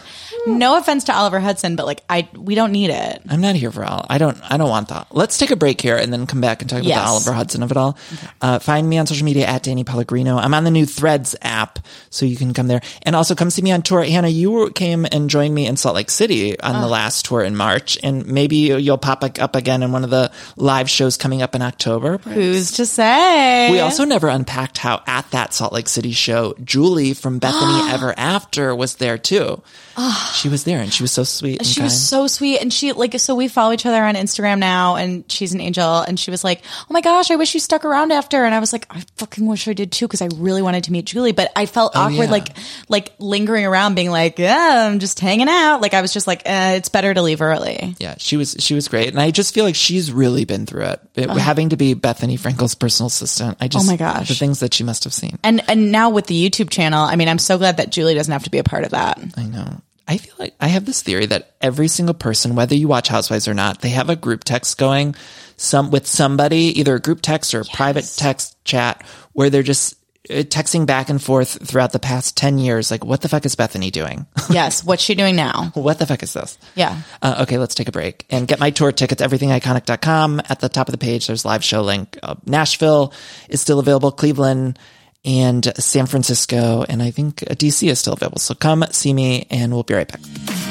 No offense to Oliver Hudson, but like I, we don't need it. I'm not here for all. I don't. I don't want that. Let's take a break here and then come back and talk about Yes. the Oliver Hudson of it all. Okay. Uh, find me on social media at Danny Pellegrino. I'm on the new Threads app, so you can come there and also come see me on tour. Hannah, you came and joined me in Salt Lake City on oh. the last tour in March, and maybe you'll pop up again in one of the live shows coming up in October. Perhaps. Who's to say? We also never unpacked how at that Salt Lake City show, Julie from Bethany Ever After was there too. Oh. She was there and she was so sweet. And she kind. was so sweet. And she like, so we follow each other on Instagram now and she's an angel. And she was like, oh my gosh, I wish you stuck around after. And I was like, I fucking wish I did too. Cause I really wanted to meet Julie, but I felt oh, awkward, yeah. like, like lingering around being like, yeah, I'm just hanging out. Like I was just like, eh, it's better to leave early. Yeah. She was, she was great. And I just feel like she's really been through it. it oh. Having to be Bethany Frankel's personal assistant. I just, oh my gosh, the things that she must have seen. And, and now with the YouTube channel, I mean, I'm so glad that Julie doesn't have to be a part of that. I know. I feel like I have this theory that every single person, whether you watch Housewives or not, they have a group text going some with somebody, either a group text or a yes. private text chat where they're just texting back and forth throughout the past ten years. Like, what the fuck is Bethany doing? Yes. What's she doing now? What the fuck is this? Yeah. Uh, okay, let's take a break and get my tour tickets, everything iconic dot com. At the top of the page, there's live show link. Uh, Nashville is still available. Cleveland and San Francisco, and I think D C is still available. So come see me, and we'll be right back.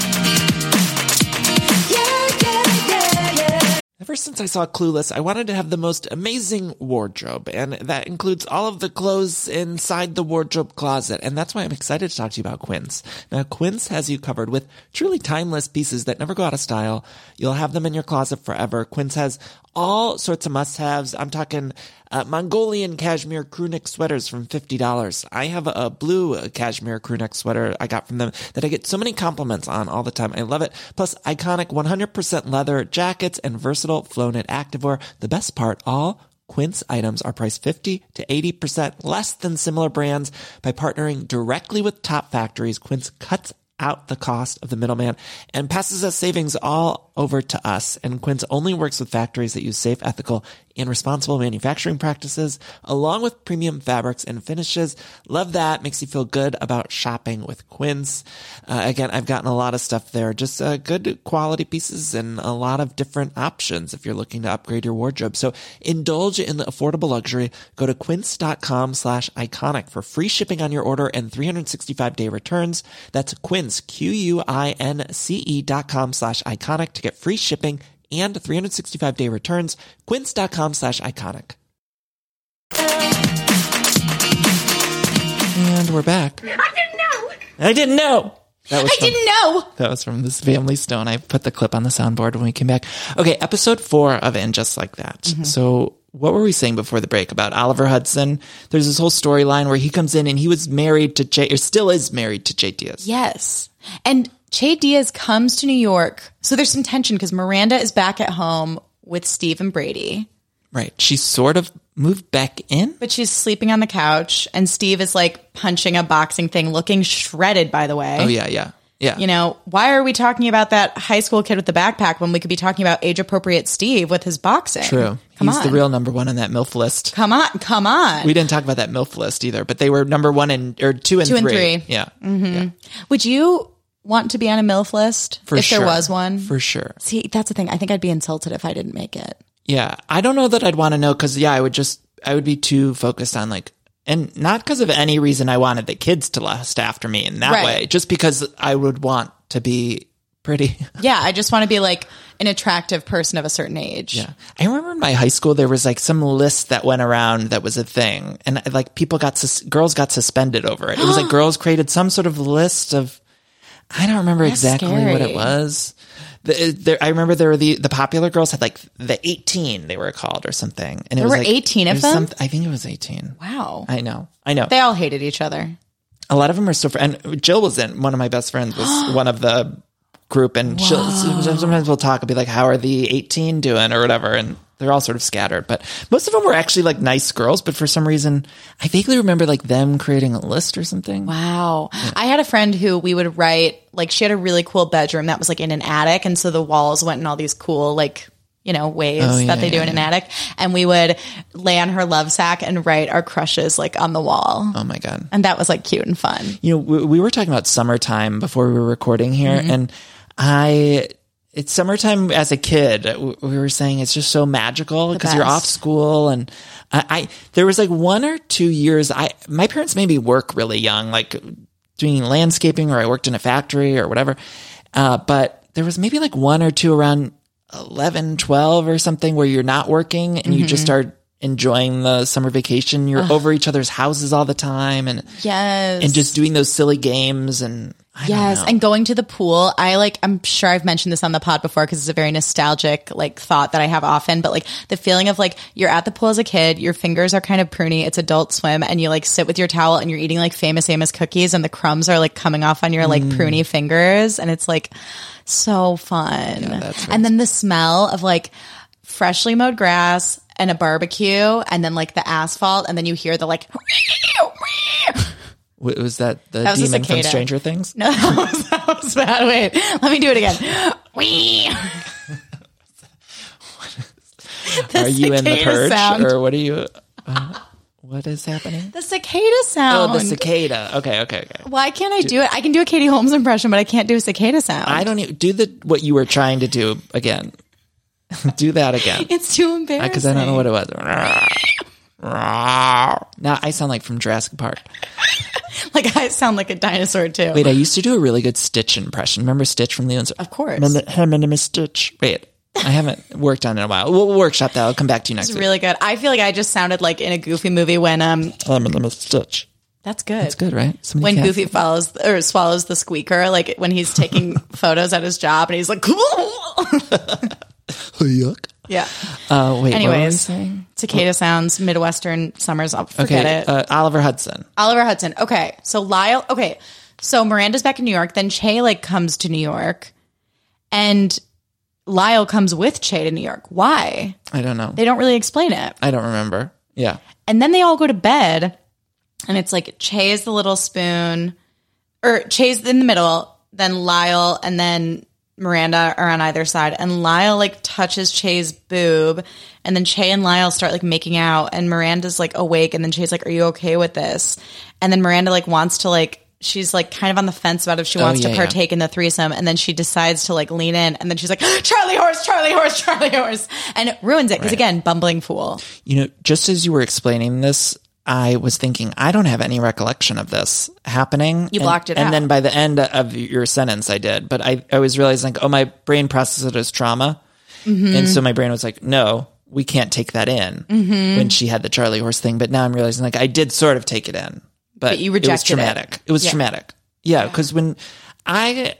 Ever since I saw Clueless, I wanted to have the most amazing wardrobe, and that includes all of the clothes inside the wardrobe closet, and that's why I'm excited to talk to you about Quince. Now, Quince has you covered with truly timeless pieces that never go out of style. You'll have them in your closet forever. Quince has all sorts of must-haves. I'm talking uh, Mongolian cashmere crewneck sweaters from fifty dollars. I have a, a blue cashmere crewneck sweater I got from them that I get so many compliments on all the time. I love it. Plus, iconic one hundred percent leather jackets and versatile flow-knit activewear. The best part, all Quince items are priced fifty to eighty percent less than similar brands. By partnering directly with top factories, Quince cuts out the cost of the middleman and passes us savings all over to us. And Quince only works with factories that use safe, ethical, and responsible manufacturing practices, along with premium fabrics and finishes. Love that. Makes you feel good about shopping with Quince. Uh, again, I've gotten a lot of stuff there. Just uh, good quality pieces and a lot of different options if you're looking to upgrade your wardrobe. So indulge in the affordable luxury. Go to quince.com slash iconic for free shipping on your order and three hundred sixty-five day returns. That's Quince, Q-U-I-N-C-E dot com slash iconic to get free shipping and three hundred sixty-five day returns. Quince.com slash iconic. And we're back. I didn't know. I didn't know. That was I from, didn't know. That was from this Family Stone. I put the clip on the soundboard when we came back. Okay, episode four of And Just Like That. Mm-hmm. So what were we saying before the break about Oliver Hudson? There's this whole storyline where he comes in and he was married to Jay, or still is married to Jay Diaz. Yes. And Jay Diaz comes to New York. So there's some tension because Miranda is back at home with Steve and Brady. Right. She sort of moved back in. But she's sleeping on the couch and Steve is like punching a boxing thing, looking shredded, by the way. Oh, yeah, yeah. Yeah. You know, why are we talking about that high school kid with the backpack when we could be talking about age-appropriate Steve with his boxing? True. Come He's on. the real number one on that MILF list. Come on. Come on. We didn't talk about that MILF list either, but they were number one and or two and two three. and three. Yeah. Mm-hmm. Yeah. Would you want to be on a MILF list For if sure. there was one? For sure. See, that's the thing. I think I'd be insulted if I didn't make it. Yeah. I don't know that I'd want to know because, yeah, I would just, I would be too focused on like, and not because of any reason I wanted the kids to lust after me in that Right. way, just because I would want to be pretty. Yeah. I just want to be like an attractive person of a certain age. Yeah. I remember in my high school, there was like some list that went around that was a thing. And like people got, sus- girls got suspended over it. It was like girls created some sort of list of, I don't remember That's exactly scary. what it was. The, there, I remember there were the, the popular girls had like the eighteen they were called or something. And it There was were like, eighteen of it was them? some- I think it was eighteen. Wow. I know. I know. They all hated each other. A lot of them are still, fr- and Jill was in, one of my best friends was one of the group, and she'll, sometimes we'll talk and be like, how are the eighteen doing or whatever, and they're all sort of scattered, but most of them were actually like nice girls, but for some reason, I vaguely remember like them creating a list or something. Wow. Yeah. I had a friend who we would write, like she had a really cool bedroom that was like in an attic, and so the walls went in all these cool, like, you know, ways Oh, yeah, that they do yeah, in an yeah. attic. And we would lay on her love sack and write our crushes like on the wall. Oh my God. And that was like cute and fun. You know, we, we were talking about summertime before we were recording here, Mm-hmm. and I, it's summertime as a kid. w- We were saying it's just so magical because you're best. off school, and I, I, there was like one or two years. I, my parents made me work really young, like doing landscaping, or I worked in a factory or whatever. Uh, but there was maybe like one or two around eleven, twelve or something where you're not working and you just Mm-hmm. start enjoying the summer vacation. You're over each other's houses all the time, and Yes. and just doing those silly games, and I Yes, don't know. and going to the pool. I like, I'm sure I've mentioned this on the pod before because it's a very nostalgic like thought that I have often, but like the feeling of like you're at the pool as a kid, your fingers are kind of pruny, it's Adult Swim, and you like sit with your towel and you're eating like Famous Amos cookies and the crumbs are like coming off on your like Mm. pruny fingers, and it's like so fun. that's and then the smell of like freshly mowed grass and a barbecue and then like the asphalt, and then you hear the like W- was that the That was a demon from cicada. Stranger Things? No, that was, that was bad. Wait, let me do it again. Wee. Are you in the cicada purge, sound. or what are you? Uh, what is happening? The cicada sound. Oh, the cicada. Okay, okay, okay. Why can't I do it? I can do a Katie Holmes impression, but I can't do a cicada sound. I don't even do the what you were trying to do again. Do that again, It's too embarrassing. because I don't know what it was. Now I sound like from Jurassic Park. Like I sound like a dinosaur too. Wait, I used to do a really good Stitch impression. Remember Stitch from the Of course. Remember, hey, my name is Stitch. Wait, I haven't worked on it in a while. We'll workshop that. I'll come back to you next It's week. really good. I feel like I just sounded like in a Goofy movie when um. Hey, my name is Stitch. That's good. That's good, right? Somebody When can't- Goofy follows or swallows the squeaker, like when he's taking photos at his job, and he's like, Yuck. yeah. Uh, wait, what were we Anyways, saying? cicada sounds, Midwestern summers. I'll forget Okay, it. uh, Oliver Hudson. Oliver Hudson. Okay. So Lyle, okay. So Miranda's back in New York. Then Che like comes to New York and Lyle comes with Che to New York. Why? I don't know. They don't really explain it. I don't remember. Yeah. And then they all go to bed and it's like Che is the little spoon or Che's in the middle, then Lyle and then Miranda are on either side, and Lyle like touches Che's boob, and then Che and Lyle start like making out, and Miranda's like awake, and then Che's like, "Are you okay with this?" And then Miranda like wants to like she's like kind of on the fence about if she wants yeah, to yeah. partake in the threesome, and then she decides to like lean in, and then she's like, "Charlie horse, Charlie horse, Charlie horse," and it ruins it because again, bumbling fool. You know, just as you were explaining this, I was thinking, I don't have any recollection of this happening. You And- blocked it And out. then by the end of your sentence, I did. But I, I was realizing, like, oh, my brain processed it as trauma. Mm-hmm. And so my brain was like, no, we can't take that in Mm-hmm. when she had the Charlie horse thing. But now I'm realizing, like, I did sort of take it in. But, But you it was rejected it. traumatic. It, was Yeah. traumatic. Yeah, because when I...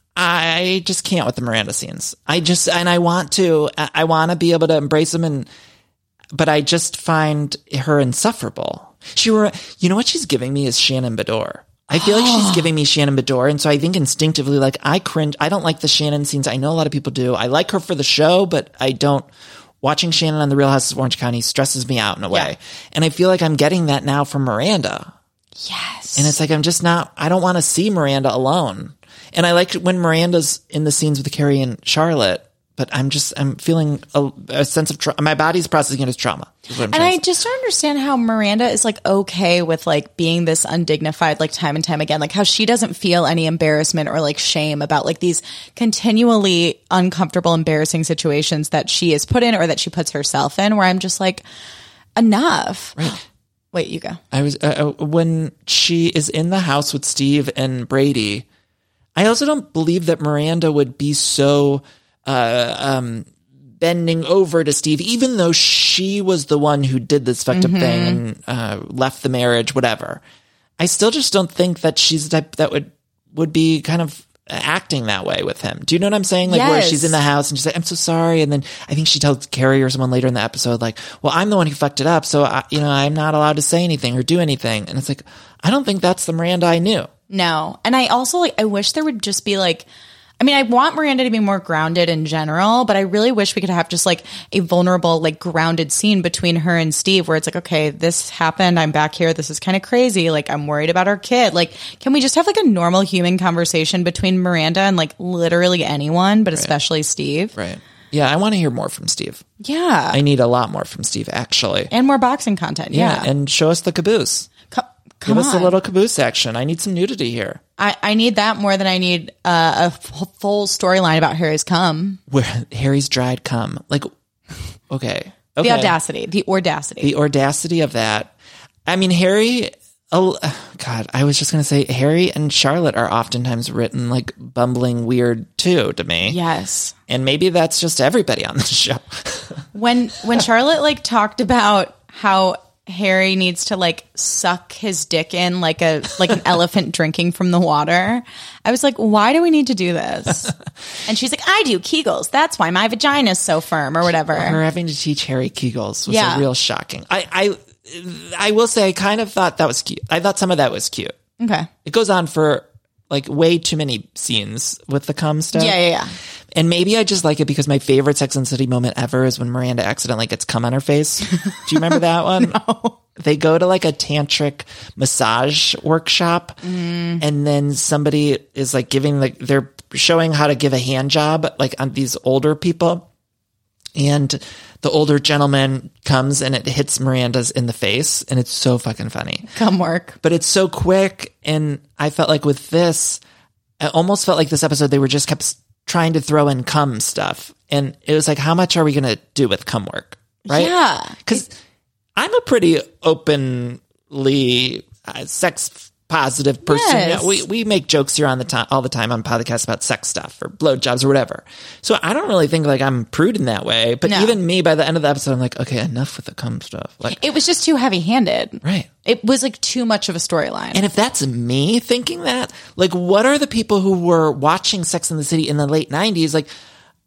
I just can't with the Miranda scenes. I just, and I want to, I I want to be able to embrace them, and, but I just find her insufferable. She were, you know what she's giving me is Shannon Bedore. I feel like she's giving me Shannon Bedore. And so I think instinctively, like, I cringe. I don't like the Shannon scenes. I know a lot of people do. I like her for the show, but I don't. Watching Shannon on The Real Houses of Orange County stresses me out in a way. Yeah. And I feel like I'm getting that now from Miranda. Yes, And it's like, I'm just not, I don't want to see Miranda alone. And I like when Miranda's in the scenes with Carrie and Charlotte, but I'm just, I'm feeling a, a sense of trauma. My body's processing it as trauma. is what I'm and trying I to say. just don't understand how Miranda is like okay with like being this undignified like time and time again, like how she doesn't feel any embarrassment or like shame about like these continually uncomfortable, embarrassing situations that she is put in or that she puts herself in. Where I'm just like, enough. Right. Wait, you go. I was, uh, uh, when she is in the house with Steve and Brady, I also don't believe that Miranda would be so, uh, um, bending over to Steve, even though she was the one who did this fucked Mm-hmm. up thing and, uh, left the marriage, whatever. I still just don't think that she's the type that would, would be kind of acting that way with him. Do you know what I'm saying? Like where Yes. she's in the house and she's like, I'm so sorry. And then I think she tells Carrie or someone later in the episode, like, well, I'm the one who fucked it up. So I, you know, I'm not allowed to say anything or do anything. And it's like, I don't think that's the Miranda I knew. No. And I also like, I wish there would just be like, I mean, I want Miranda to be more grounded in general, but I really wish we could have just like a vulnerable, like grounded scene between her and Steve where it's like, okay, this happened. I'm back here. This is kind of crazy. Like, I'm worried about our kid. Like, can we just have like a normal human conversation between Miranda and like literally anyone, but especially Steve? Right. Yeah, I want to hear more from Steve. Yeah. I need a lot more from Steve, actually. And more boxing content. Yeah. Yeah, and show us the caboose. Co- come Give us on. a little caboose action. I need some nudity here. I, I need that more than I need uh, a f- full storyline about Harry's cum. Where Harry's dried cum. Like, okay. okay. The audacity. The audacity. The audacity of that. I mean, Harry... Oh, God, I was just going to say Harry and Charlotte are oftentimes written like bumbling weird too to me. Yes. And maybe that's just everybody on the show. When when Charlotte like talked about how Harry needs to like suck his dick in like a like an elephant drinking from the water, I was like, why do we need to do this? And she's like, I do Kegels. That's why my vagina's so firm or whatever. Her having to teach Harry Kegels was Yeah. a real shocking. I, I I will say I kind of thought that was cute. I thought some of that was cute. Okay. It goes on for like way too many scenes with the cum stuff. Yeah, yeah, yeah. And maybe I just like it because my favorite Sex and the City moment ever is when Miranda accidentally gets cum on her face. Do you remember that one? No. They go to like a tantric massage workshop Mm. and then somebody is like giving like, they're showing how to give a hand job like on these older people. And the older gentleman comes and it hits Miranda's in the face and it's so fucking funny. Cum work. But it's so quick. And I felt like with this, I almost felt like this episode, they were just kept trying to throw in cum stuff. And it was like, how much are we going to do with cum work? Right? Yeah. Because I'm a pretty openly uh, sex positive person. Yes. You know, we, we make jokes here on the time, all the time on podcasts about sex stuff or blowjobs or whatever. So I don't really think like I'm prude in that way. But No. even me, by the end of the episode, I'm like, okay, enough with the cum stuff. Like, It was just too heavy handed. right. It was like too much of a storyline. And if that's me thinking that, like, what are the people who were watching Sex and the City in the late nineties? Like,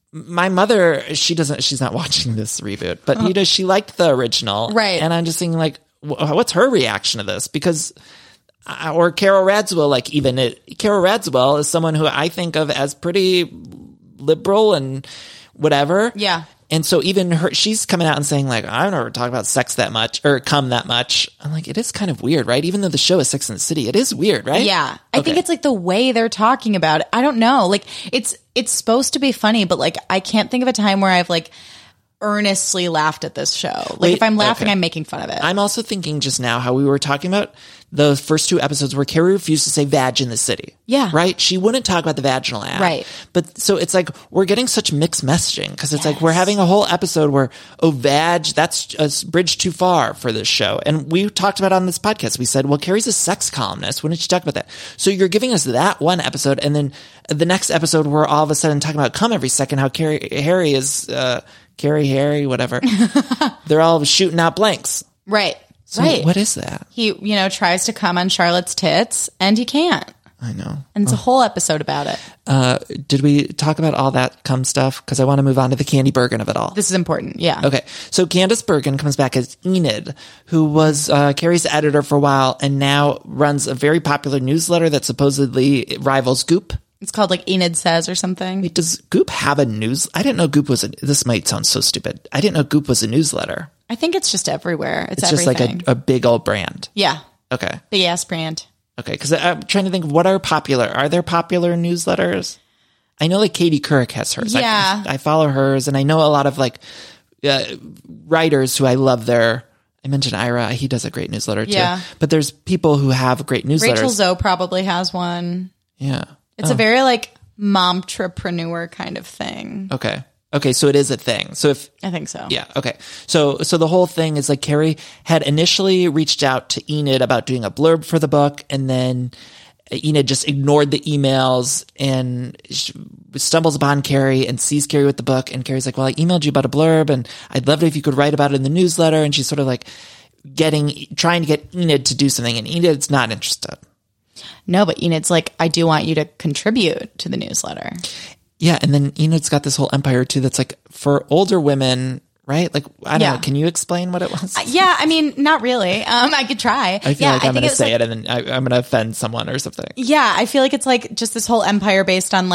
my mother, she doesn't, she's not watching this reboot, but you know, she liked the original. Right. And I'm just thinking, like, wh- what's her reaction to this? Because, uh, or Carol Radswell, like, even it, Carol Radswell is someone who I think of as pretty liberal and whatever. Yeah. And so even her, she's coming out and saying like, I've never talked about sex that much or cum that much. I'm like, it is kind of weird, right? Even though the show is Sex and the City, it is weird, right? Yeah. I think Okay. it's like the way they're talking about it. I don't know. Like it's it's supposed to be funny, but like I can't think of a time where I've like earnestly laughed at this show. Like Wait, if I'm laughing, okay. I'm making fun of it. I'm also thinking just now how we were talking about the first two episodes where Carrie refused to say vag in the city. Yeah. Right? She wouldn't talk about the vaginal act. Right. But so it's like we're getting such mixed messaging because it's like we're having a whole episode where, oh, vag, that's a bridge too far for this show. And we talked about it on this podcast. We said, well, Carrie's a sex columnist. When did she talk about that? So you're giving us that one episode. And then the next episode, we're all of a sudden talking about cum every second, how Carrie, Harry is, uh, Carrie, Harry, whatever. They're all shooting out blanks. right. So right. what is that? He, you know, tries to come on Charlotte's tits and he can't. I know. And it's a whole episode about it. Uh, did we talk about all that cum stuff? Because I want to move on to the Candy Bergen of it all. This is important. Yeah. Okay, so Candice Bergen comes back as Enid, who was uh, Carrie's editor for a while and now runs a very popular newsletter that supposedly rivals Goop. It's called like Enid Says or something. Wait, does Goop have a news? I didn't know Goop was a, this might sound so stupid. I didn't know Goop was a newsletter. I think it's just everywhere. It's, It's just everything. like a, a big old brand. yeah. Okay. Big ass brand. Okay, because I'm trying to think, what are popular? Are there popular newsletters? I know like Katie Couric has hers. I- Yeah. I, follow hers, and I know a lot of like uh, writers who I love their. I mentioned Ira; he does a great newsletter too. Yeah. But there's people who have great newsletters. Rachel Zoe probably has one. Yeah. It's a very like momtrepreneur kind of thing. Okay. Okay. So it is a thing. So if I think so. Yeah. Okay. So, so the whole thing is like Carrie had initially reached out to Enid about doing a blurb for the book, and then Enid just ignored the emails and she stumbles upon Carrie and sees Carrie with the book. And Carrie's like, well, I emailed you about a blurb and I'd love it if you could write about it in the newsletter. And she's sort of like getting, trying to get Enid to do something, and Enid's not interested. No, but Enid's like, I do want you to contribute to the newsletter. Yeah. And then Enid's got this whole empire too that's like for older women, right? Like, I don't Yeah. know. Can you explain what it was? Yeah, I mean, not really. Um, I could try. I feel yeah, like I'm going to was say like- it and then I, I'm going to offend someone or something. Yeah, I feel like it's like just this whole empire based on like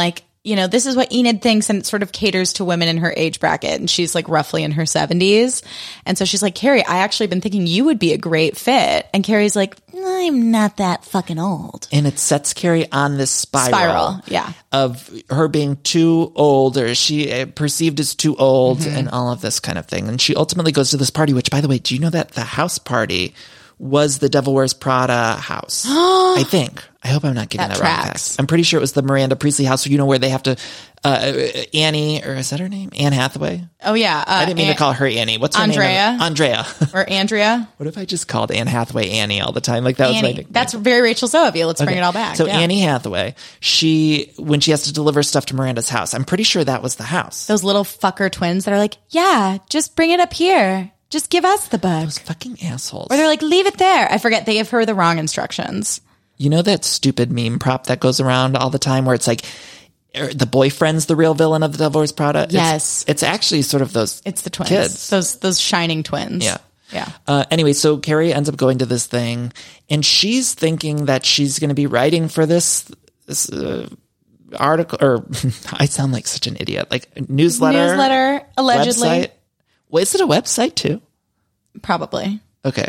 you know, this is what Enid thinks, and it sort of caters to women in her age bracket. And she's like roughly in her seventies. And so she's like, Carrie, I actually been thinking you would be a great fit. And Carrie's like, I'm not that fucking old. And it sets Carrie on this spiral, Spiral, yeah. of her being too old, or she uh, perceived as too old, mm-hmm. and all of this kind of thing. And she ultimately goes to this party, which, by the way, do you know that the house party was the Devil Wears Prada house? I think. I hope I'm not getting that, that wrong. tracks. Facts. I'm pretty sure it was the Miranda Priestley house, you know, where they have to, uh, Annie, or is that her name? Anne Hathaway? Oh, yeah. Uh, I didn't mean An- to call her Annie. What's her Andrea. name? Andrea. Or Andrea. What if I just called Anne Hathaway Annie all the time? Like that Annie. was my nickname. That's very Rachel Zoe of you. Let's Okay. bring it all back. So yeah. Annie Hathaway, she, when she has to deliver stuff to Miranda's house, I'm pretty sure that was the house. Those little fucker twins that are like, yeah, just bring it up here. Just give us the book. Those fucking assholes. Or they're like, leave it there. I forget. They give her the wrong instructions. You know that stupid meme prop that goes around all the time where it's like er, the boyfriend's the real villain of the Devil Wears Prada? Yes. It's, it's actually sort of those It's the twins. kids. Those those shining twins. Yeah. Yeah. Uh, anyway, so Carrie ends up going to this thing, and she's thinking that she's going to be writing for this, this uh, article, or I sound like such an idiot, like newsletter. Newsletter, allegedly. Website. Well, is it a website too? Probably. Okay.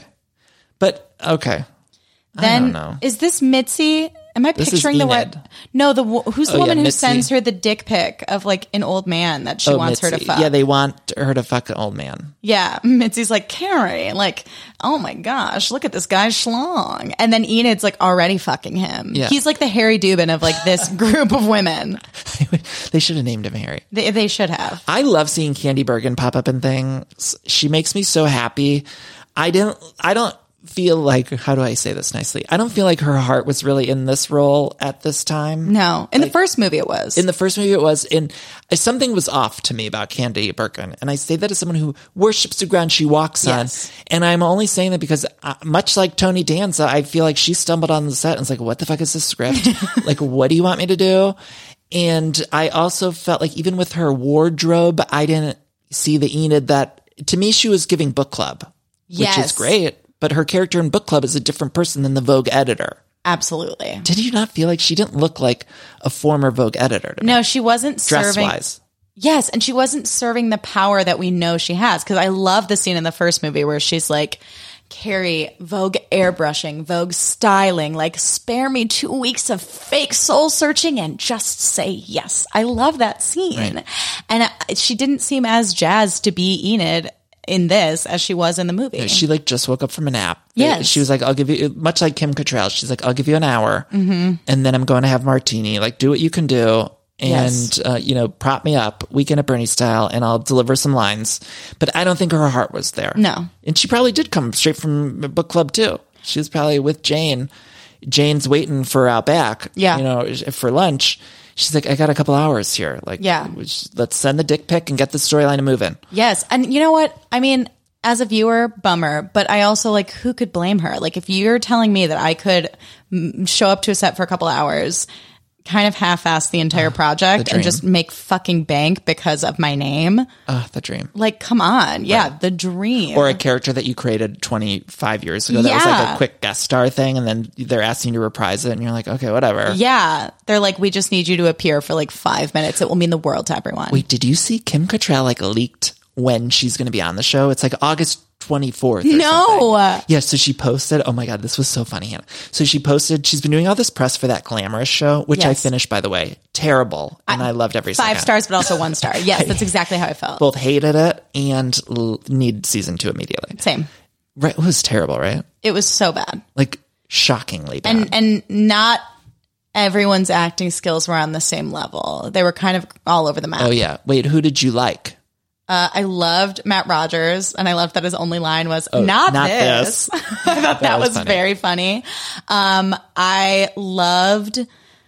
But, okay. Then, I don't know. is this Mitzi? Am I This is picturing the Enid. what? No, the wo- who's the Oh, yeah, woman who Mitzi. sends her the dick pic of like an old man that she Oh, wants her Mitzi. to fuck? Yeah, they want her to fuck an old man. Yeah, Mitzi's like, Carrie, like, oh my gosh, look at this guy's schlong. And then Enid's like already fucking him. Yeah. He's like the Harry Dubin of like this group of women. They should have named him Harry. They, they should have. I love seeing Candy Bergen pop up in things. She makes me so happy. I didn't, I don't feel like, how do I say this nicely? I don't feel like her heart was really in this role at this time. No, in the first movie it was. In the first movie it was, and something was off to me about Candy Bergen. And I say that as someone who worships the ground she walks Yes. on. And I'm only saying that because uh, much like Tony Danza, I feel like she stumbled on the set and was like, what the fuck is this script? Like, what do you want me to do? And I also felt like even with her wardrobe, I didn't see the Enid that, to me, she was giving book club, Yes. which is great. But her character in book club is a different person than the Vogue editor. Absolutely. Did you not feel like she didn't look like a former Vogue editor to me? No, she wasn't Dress serving. wise. Yes, and she wasn't serving the power that we know she has. Because I love the scene in the first movie where she's like, Carrie, Vogue airbrushing, Vogue styling, like spare me two weeks of fake soul searching and just say yes. I love that scene. Right. And uh, she didn't seem as jazzed to be Enid in this as she was in the movie. She like just woke up from a nap. Yes. She was like, I'll give you, much like Kim Cattrall, she's like, I'll give you an hour mm-hmm. and then I'm going to have martini. Like, do what you can do. And, Yes. uh, you know, prop me up Weekend at Bernie style and I'll deliver some lines. But I don't think her heart was there. No. And she probably did come straight from book club too. She was probably with Jane. Jane's waiting for out back, Yeah. you know, for lunch. She's like, I got a couple hours here. Like, Yeah. let's send the dick pic and get the storyline moving. Yes. And you know what? I mean, as a viewer, bummer, but I also like, who could blame her? Like, if you're telling me that I could mm, show up to a set for a couple hours, kind of half-ass the entire project dream. and just make fucking bank because of my name, Ah, the dream. like, come on. Yeah, the dream. Or a character that you created twenty-five years ago that was like Yeah. a quick guest star thing, and then they're asking you to reprise it, and you're like, okay, whatever. yeah. They're like, we just need you to appear for like five minutes. It will mean the world to everyone. Wait, did you see Kim Cattrall like leaked when she's going to be on the show? It's like August twenty-fourth. Or No. something. Yeah. So she posted, oh my God, this was so funny, Hannah. So she posted, she's been doing all this press for that Glamorous show, which I Yes. finished, by the way. Terrible. And I, loved every Five second. stars, but also one star. Yes, that's exactly how I felt. Both hated it and l- need season two immediately. Same. Right. It was terrible, right? It was so bad. Like shockingly bad. And and not everyone's acting skills were on the same level. They were kind of all over the map. oh yeah. Wait, who did you like? Uh, I loved Matt Rogers, and I loved that his only line was "Not, not this." this. I thought that, was was, funny. very funny. Um, I loved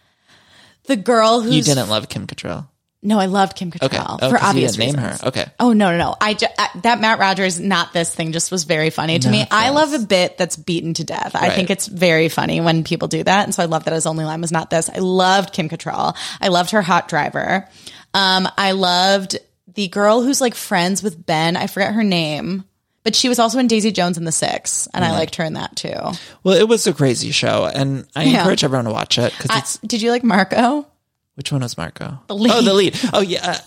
the girl who's You didn't love Kim Cattrall. no, I loved Kim Okay. Cattrall Oh, for 'cause you obvious didn't name reasons. her. Okay. Oh no, no, no! I, ju- I that Matt Rogers "Not this" thing just was very funny to me. Not I this. love a bit that's beaten to death. I Right. think it's very funny when people do that, and so I love that his only line was "Not this." I loved Kim Cattrall. I loved her hot driver. Um, I loved the girl who's like friends with Ben. I forget her name, but she was also in Daisy Jones and the Six, and I liked her in that too. Well, it was a crazy show, and I Yeah. encourage everyone to watch it because I, it's did you like Marco? Which one was Marco? The lead. Oh, the lead. Oh, yeah.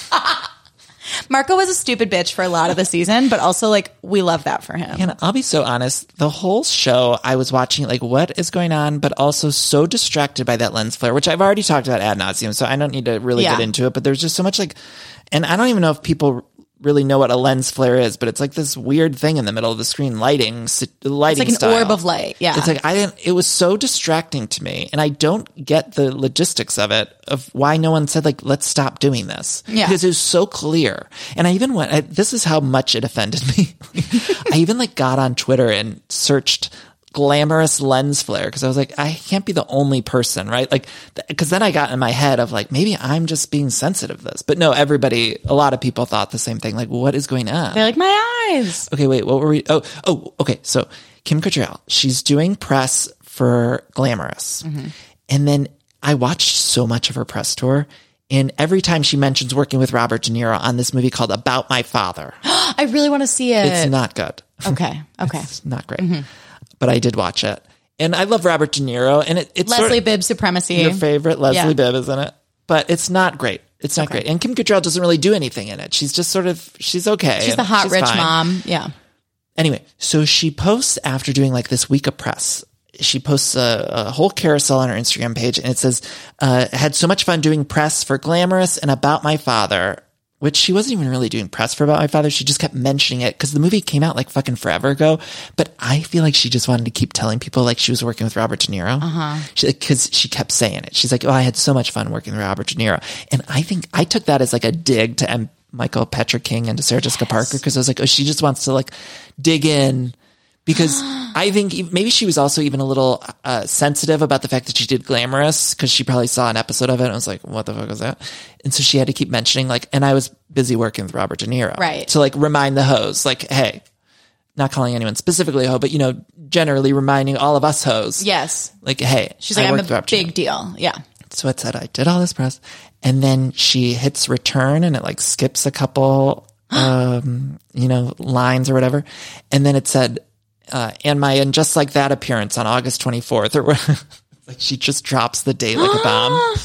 Marco was a stupid bitch for a lot of the season, but also like we love that for him. And I'll be so honest, the whole show I was watching like what is going on, but also so distracted by that lens flare, which I've already talked about ad nauseum, so I don't need to really Yeah. get into it. But there's just so much like, and I don't even know if people really know what a lens flare is, but it's like this weird thing in the middle of the screen, lighting, lighting. It's like style. an orb of light. Yeah, It's like I didn't. It was so distracting to me, and I don't get the logistics of it. Of why no one said like, let's stop doing this. Yeah. Because it was so clear. And I even went. I, this is how much it offended me. I even like got on Twitter and searched glamorous lens flare because I was like, I can't be the only person, right? Like, because then I got in my head of like, maybe I'm just being sensitive to this. But no, everybody, a lot of people thought the same thing. Like, what is going on? they're like my eyes. Okay, wait, what were we? Oh, oh, okay. So Kim Cattrall, she's doing press for Glamorous. Mm-hmm. And then I watched so much of her press tour. And every time she mentions working with Robert De Niro on this movie called About My Father, I really want to see it. it's not good. Okay. Okay. It's not great. But I did watch it. And I love Robert De Niro. And it, it's Leslie sort of Bibb supremacy. your favorite, Leslie Yeah. Bibb, isn't it? But it's not great. It's not great. And Kim Cattrall doesn't really do anything in it. She's just sort of, she's okay. She's the and hot she's rich fine. mom. Yeah. Anyway, so she posts after doing like this week of press. She posts a, a whole carousel on her Instagram page, and it says, uh, "Had so much fun doing press for Glamorous and About My Father," which she wasn't even really doing press for About My Father. She just kept mentioning it because the movie came out like fucking forever ago. But I feel like she just wanted to keep telling people like she was working with Robert De Niro. Uh-huh. She, because she kept saying it. She's like, "Oh, I had so much fun working with Robert De Niro," and I think I took that as like a dig to M- Michael Petra King and to Sarah Jessica Parker because I was like, oh, she just wants to like dig in. Because I think e- maybe she was also even a little uh, sensitive about the fact that she did Glamorous because she probably saw an episode of it and was like, what the fuck was that? And so she had to keep mentioning like, and I was busy working with Robert De Niro. Right. To like remind the hoes, like, hey, not calling anyone specifically a hoe, but you know, generally reminding all of us hoes. Yes. Like, hey, She's I like, I'm worked a with Robert De big Niro. deal. Yeah. So it said I did all this press, and then she hits return, and it like skips a couple, um, you know, lines or whatever, and then it said, uh, and my and just like that appearance on August twenty-fourth, or like she just drops the date like a bomb.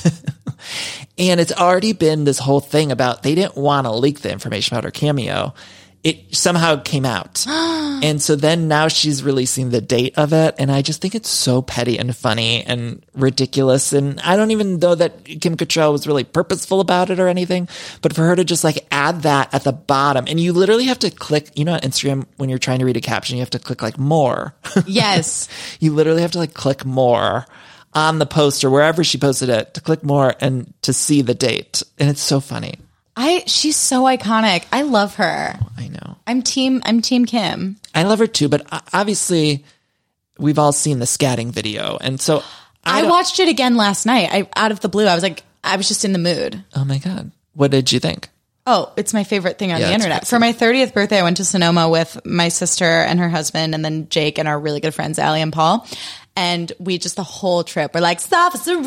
And it's already been this whole thing about they didn't want to leak the information about her cameo. It somehow came out. And so then now she's releasing the date of it. And I just think it's so petty and funny and ridiculous. And I don't even know that Kim Cattrall was really purposeful about it or anything. But for her to just like add that at the bottom, and you literally have to click, you know, on Instagram, when you're trying to read a caption, you have to click like more. Yes. You literally have to like click more on the post or wherever she posted it to click more and to see the date. And it's so funny. I she's so iconic. I love her. I know. I'm team I'm team Kim. I love her too, but o- obviously we've all seen the scatting video. And so I, I, don't- watched it again last night. I out of the blue. I was like, I was just in the mood. Oh my God. What did you think? Oh, it's my favorite thing on Yeah, the it's internet. crazy. For my thirtieth birthday, I went to Sonoma with my sister and her husband, and then Jake and our really good friends, Allie and Paul. And we just the whole trip, we're like, Safasura!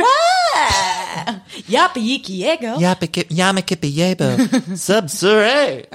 Yapa yikiego. Yamakipiyebo. Subsure.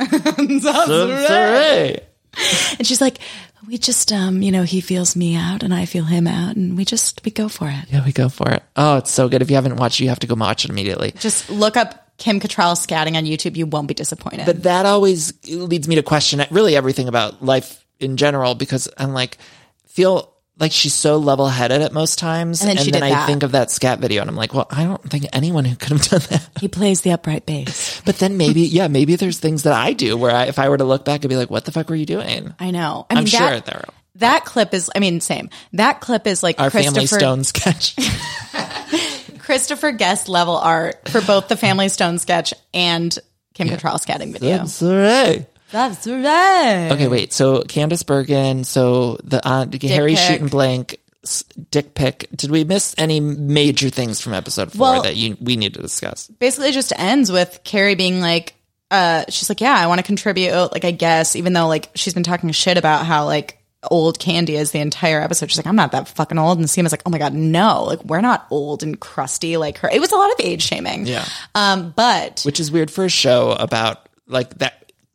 Subsure. And she's like, we just, um, you know, he feels me out and I feel him out, and we just, we go for it. Yeah, we go for it. Oh, it's so good. If you haven't watched it, you have to go watch it immediately. Just look up Kim Cattrall scatting on YouTube. You won't be disappointed. But that always leads me to question really everything about life in general, because I'm like, feel like she's so level-headed at most times. And then she did I that. think of that scat video and I'm like, well, I don't think anyone who could have done that. he plays the upright bass. But then maybe, yeah, maybe there's things that I do where I, if I were to look back, I'd be like, what the fuck were you doing? I know. I mean, I'm sure that, there are. that clip is, I mean, same. That clip is like Our Family Christopher, Stone sketch. Christopher Guest level art for both the Family Stone sketch and Kim Cattrall scatting video. Subsure. That's right. Okay, wait. So Candace Bergen, so the uh, Harry pic. shooting blank, s- dick pic. Did we miss any major things from episode four Well- that you we need to discuss? Basically, it just ends with Carrie being like, uh, she's like, yeah, I want to contribute. Like, I guess, even though like she's been talking shit about how like old Candy is the entire episode. She's like, I'm not that fucking old. And Seema's like, oh my God, no, like we're not old and crusty like her. It was a lot of age shaming. Yeah. Um, but Which is weird for a show about like that.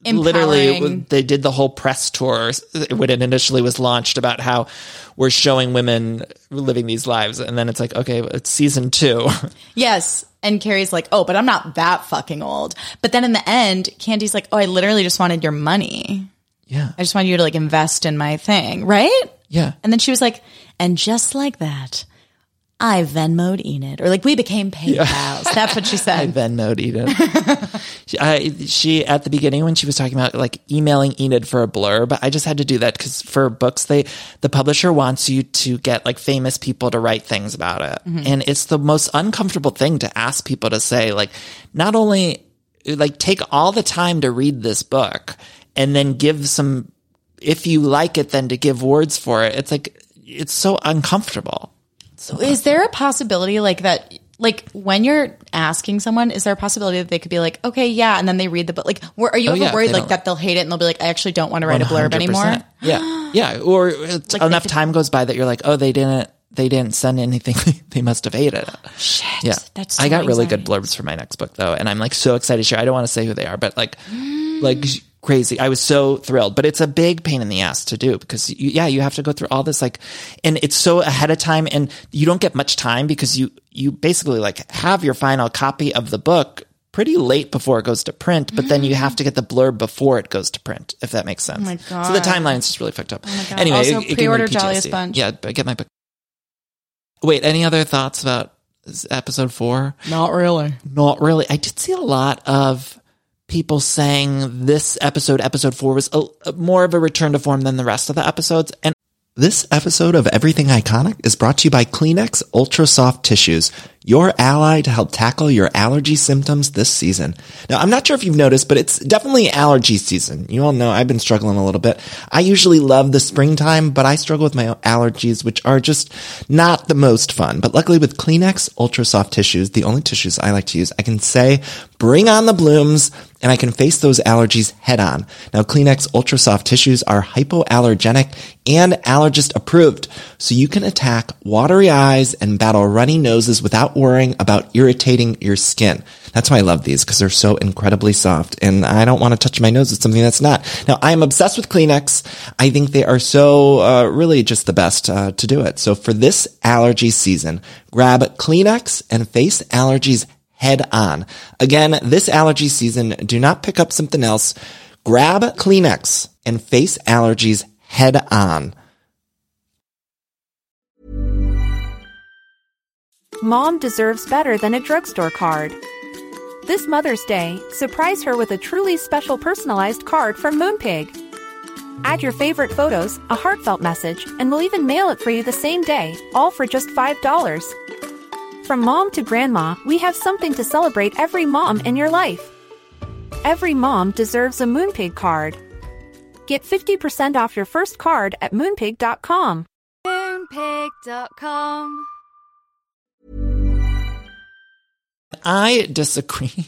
literally Empowering. they did the whole press tour when it initially was launched about how we're showing women living these lives. And then it's like, okay, it's season two. Yes. And Carrie's like, oh, but I'm not that fucking old. But then in the end, Candy's like, oh, I literally just wanted your money. Yeah. I just wanted you to like invest in my thing. Right? Yeah. And then she was like, and just like that, I Venmo'd Enid. Or like, we became pen pals. That's what she I said. Venmo'd Enid. she, I, she, at the beginning when she was talking about like emailing Enid for a blurb, I just had to do that because for books, they, the publisher wants you to get like famous people to write things about it. Mm-hmm. And it's the most uncomfortable thing to ask people to say, like, not only like take all the time to read this book and then give some, if you like it, then to give words for it. It's like, it's so uncomfortable. So is there a possibility like that, like when you're asking someone, is there a possibility that they could be like, okay, yeah, and then they read the book? Like, were, are you Oh, ever yeah, worried they like don't- that they'll hate it and they'll be like, I actually don't want to write a blurb one hundred percent. anymore? Yeah. Yeah. Or it's Like enough they could- time goes by that you're like, oh, they didn't, they didn't send anything. They must have hated it. Shit. Yeah. That's so I got really anxiety. good blurbs for my next book though. And I'm like so excited to share. I don't want to say who they are, but like, like crazy. I was so thrilled, but it's a big pain in the ass to do because you, yeah, you have to go through all this like, and it's so ahead of time and you don't get much time because you, you basically like have your final copy of the book pretty late before it goes to print, but then you have to get the blurb before it goes to print, if that makes sense. Oh my God. So the timeline's just really fucked up. Oh my God. Anyway, Also, it, it gave me pre-order P T S D. Jolliest Bunch. Yeah, but get my book. Wait, any other thoughts about this episode four? Not really. Not really. I did see a lot of people saying this episode, episode four, was a, a, more of a return to form than the rest of the episodes. And this episode of Everything Iconic is brought to you by Kleenex Ultra Soft Tissues, your ally to help tackle your allergy symptoms this season. Now, I'm not sure if you've noticed, but it's definitely allergy season. You all know I've been struggling a little bit. I usually love the springtime, but I struggle with my allergies, which are just not the most fun. But luckily with Kleenex Ultra Soft Tissues, the only tissues I like to use, I can say, bring on the blooms, and I can face those allergies head on. Now, Kleenex Ultra Soft Tissues are hypoallergenic and allergist approved, so you can attack watery eyes and battle runny noses without worrying about irritating your skin. That's why I love these, because they're so incredibly soft, and I don't want to touch my nose with something that's not. Now, I am obsessed with Kleenex. I think they are so uh, really just the best uh, to do it. So for this allergy season, grab Kleenex and face allergies head on. Again, this allergy season, do not pick up something else. Grab Kleenex and face allergies head on. Mom deserves better than a drugstore card. This Mother's Day, surprise her with a truly special personalized card from Moonpig. Add your favorite photos, a heartfelt message, and we'll even mail it for you the same day, all for just five dollars. From mom to grandma, we have something to celebrate every mom in your life. Every mom deserves a Moonpig card. Get fifty percent off your first card at moonpig dot com. Moonpig dot com. I disagree.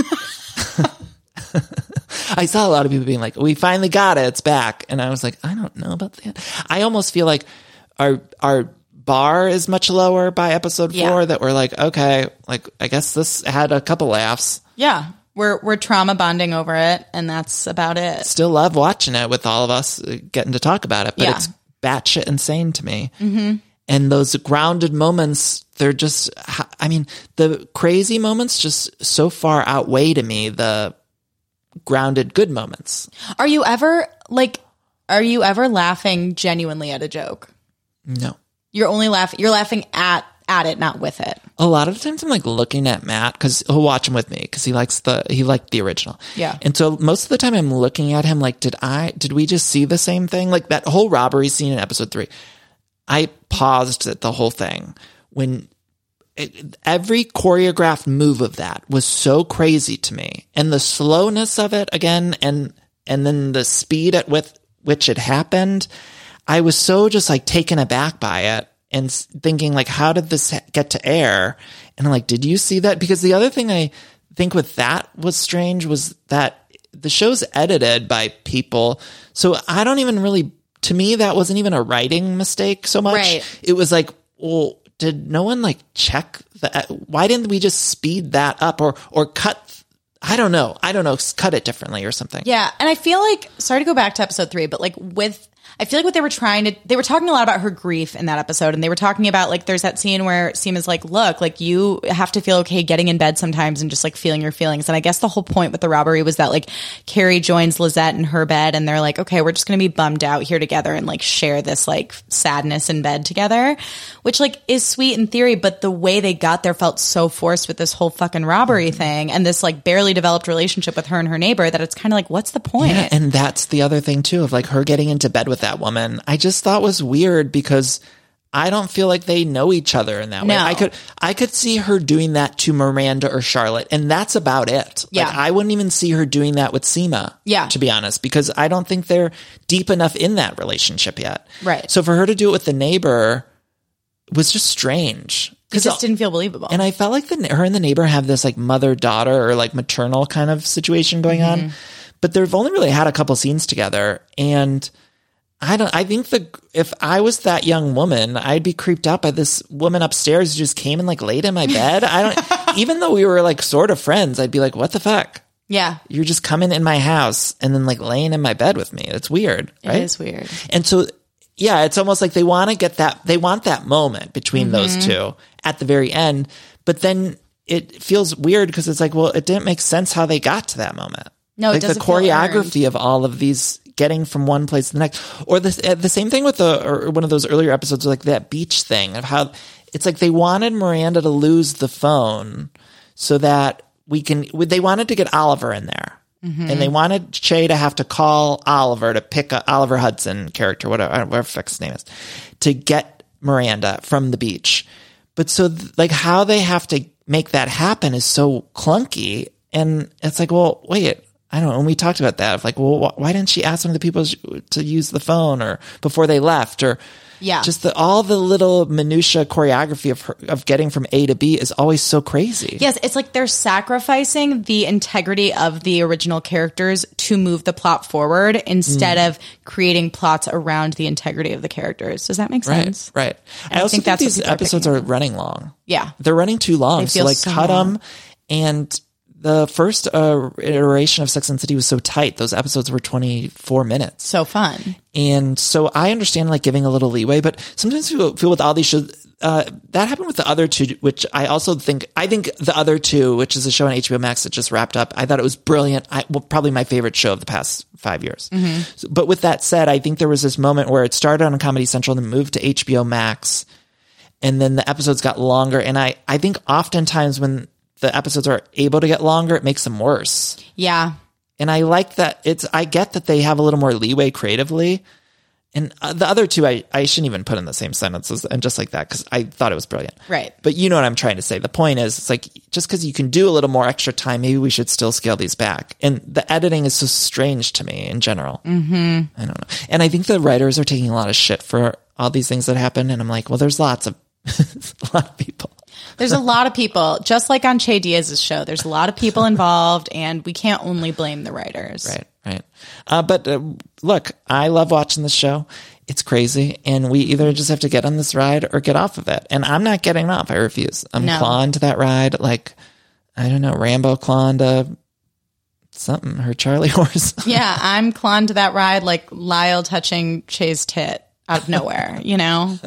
I saw a lot of people being like, we finally got it, it's back. And I was like, I don't know about that. I almost feel like our our bar is much lower by episode four, Yeah. that we're like, okay, like I guess this had a couple laughs. Yeah. We're we're trauma bonding over it, and that's about it. Still love watching it with all of us uh, getting to talk about it, but Yeah. it's batshit insane to me. Mm-hmm. And those grounded moments, they're just, I mean, the crazy moments just so far outweigh to me the grounded good moments. Are you ever like are you ever laughing genuinely at a joke? No. You're only laughing you're laughing at at it, not with it. A lot of the times I'm like looking at Matt because he'll watch him with me because he likes the, he liked the original. Yeah. And so most of the time I'm looking at him like, did I, did we just see the same thing? Like that whole robbery scene in episode three. I paused at the whole thing when it, every choreographed move of that was so crazy to me, and the slowness of it again, and and then the speed at with which it happened, I was so just like taken aback by it and thinking like, how did this get to air? And I'm like, did you see that? Because the other thing I think with that was strange was that the show's edited by people, so I don't even really. To me, that wasn't even a writing mistake so much. Right. It was like, well, did no one like check that? Why didn't we just speed that up or or cut I don't know. I don't know. Cut it differently or something. Yeah. And I feel like, sorry to go back to episode three, but like with, I feel like what they were trying to, they were talking a lot about her grief in that episode. And they were talking about like, there's that scene where Seema's like, look, like you have to feel okay getting in bed sometimes and just like feeling your feelings. And I guess the whole point with the robbery was that like Carrie joins Lizette in her bed and they're like, okay, we're just going to be bummed out here together and like share this like sadness in bed together, which like is sweet in theory. But the way they got there felt so forced with this whole fucking robbery thing and this like barely developed relationship with her and her neighbor that it's kind of like, what's the point? Yeah, and that's the other thing too, of like her getting into bed with that woman, I just thought was weird because I don't feel like they know each other in that No. way. I could I could see her doing that to Miranda or Charlotte, and that's about it. Yeah. Like, I wouldn't even see her doing that with Seema, Yeah. to be honest, because I don't think they're deep enough in that relationship yet. Right. So for her to do it with the neighbor was just strange. It just didn't feel believable. And I felt like the her and the neighbor have this like mother-daughter or like maternal kind of situation going Mm-hmm. on. But they've only really had a couple scenes together, and I don't. I think the if I was that young woman, I'd be creeped out by this woman upstairs who just came and like laid in my bed. I don't. Even though we were like sort of friends, I'd be like, "What the fuck? yeah. You're just coming in my house and then like laying in my bed with me. It's weird, right?" It is weird. And so, yeah, it's almost like they want to get that. They want that moment between Mm-hmm. those two at the very end, but then it feels weird because it's like, well, it didn't make sense how they got to that moment. No, it like the doesn't feel earned. choreography of all of these getting from one place to the next, or the uh, the same thing with the or one of those earlier episodes, like that beach thing of how it's like they wanted Miranda to lose the phone so that we can. They wanted to get Oliver in there, Mm-hmm. and they wanted Che to have to call Oliver to pick up Oliver Hudson character, whatever, whatever the fuck his name is, to get Miranda from the beach. But so th- like how they have to make that happen is so clunky, and it's like, well, wait. I don't know. When we talked about that, of like, well, wh- why didn't she ask some of the people to use the phone or before they left, or Yeah. just the, all the little minutia choreography of her, of getting from A to B is always so crazy. Yes, it's like they're sacrificing the integrity of the original characters to move the plot forward instead Mm. of creating plots around the integrity of the characters. Does that make Right, sense? right. I, I also think think, that's what these people are episodes picking are up on. running long. Yeah. They're running too long. They So feel like so cut long. them. And the first uh, iteration of Sex and the City was so tight. Those episodes were twenty-four minutes. So fun. And so I understand like giving a little leeway, but sometimes people feel with all these shows, uh, that happened with the other two, which I also think, I think the other two, which is a show on H B O Max that just wrapped up. I thought it was brilliant. I, well, probably my favorite show of the past five years. So, but with that said, I think there was this moment where it started on Comedy Central and then moved to H B O Max. And then the episodes got longer. And I, I think oftentimes when the episodes are able to get longer, it makes them worse. Yeah. And I like that it's, I get that they have a little more leeway creatively. And uh, the other two, I, I shouldn't even put in the same sentences and just like that, because I thought it was brilliant. Right. But you know what I'm trying to say. The point is, it's like, just because you can do a little more extra time, maybe we should still scale these back. And the editing is so strange to me in general. Mm-hmm. I don't know. And I think the writers are taking a lot of shit for all these things that happen. And I'm like, well, there's lots of, a lot of people. There's a lot of people, just like on Che Diaz's show, there's a lot of people involved and we can't only blame the writers. Right, right. Uh, but uh, look, I love watching this show. It's crazy. And we either just have to get on this ride or get off of it. And I'm not getting off. I refuse. I'm No. clawing to that ride. Like, I don't know, Rambo clawing to something, her Charlie horse. Yeah, I'm clawing to that ride like Lyle touching Che's tit out of nowhere, you know?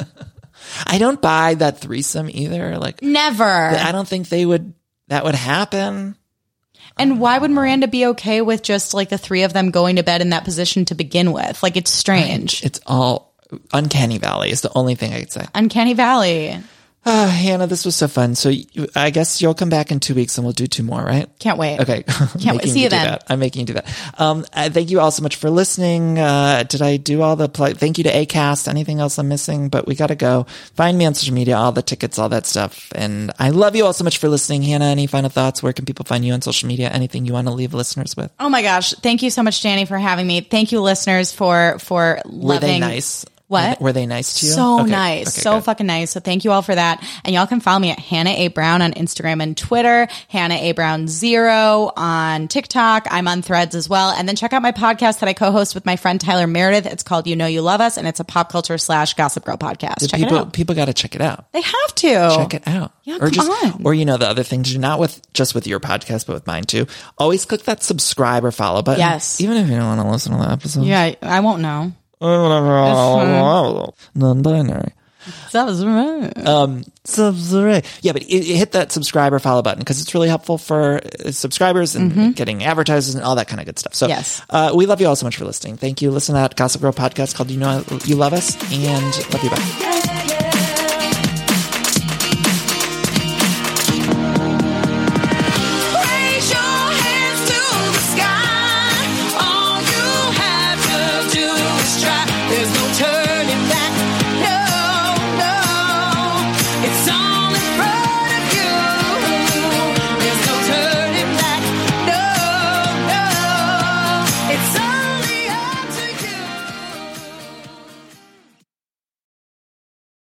I don't buy that threesome either. Like, Never. I don't think they would, that would happen. And why would Miranda be okay with just like the three of them going to bed in that position to begin with? Like, it's strange. It's all uncanny valley is the only thing I could say. Uncanny Valley. Uh, Hannah, this was so fun. So you, I guess you'll come back in two weeks and we'll do two more, right? Can't wait. Okay. Can't wait. See you do then. That. I'm making you do that. Um, uh, thank you all so much for listening. Uh, did I do all the plug? Thank you to Acast. Anything else I'm missing? But we got to go. Find me on social media, all the tickets, all that stuff. And I love you all so much for listening. Hannah, any final thoughts? Where can people find you on social media? Anything you want to leave listeners with? Oh my gosh. Thank you so much, Danny, for having me. Thank you, listeners, for, for Were they loving. nice? What? Were they nice to you? So Okay. nice. Okay, so good. fucking nice. So thank you all for that. And y'all can follow me at Hannah A. Brown on Instagram and Twitter, Hannah A. Brown Zero on TikTok. I'm on Threads as well. And then check out my podcast that I co-host with my friend Tyler Meredith. It's called You Know You Love Us, and it's a pop culture slash Gossip Girl podcast. Did check people, it out. People got to check it out. They have to. Check it out. Yeah, or come just, on. Or, you know, the other thing to do, not with just with your podcast, but with mine too. Always click that subscribe or follow button. Yes. Even if you don't want to listen to the episode. Yeah, I won't know. Non-binary. That was right. Um, subscribe. Yeah, but it, it hit that subscribe or follow button because it's really helpful for uh, subscribers and Mm-hmm. getting advertisers and all that kind of good stuff. So, Yes. uh, we love you all so much for listening. Thank you. Listen to that Gossip Girl podcast called You Know You Love Us, and love you. Bye.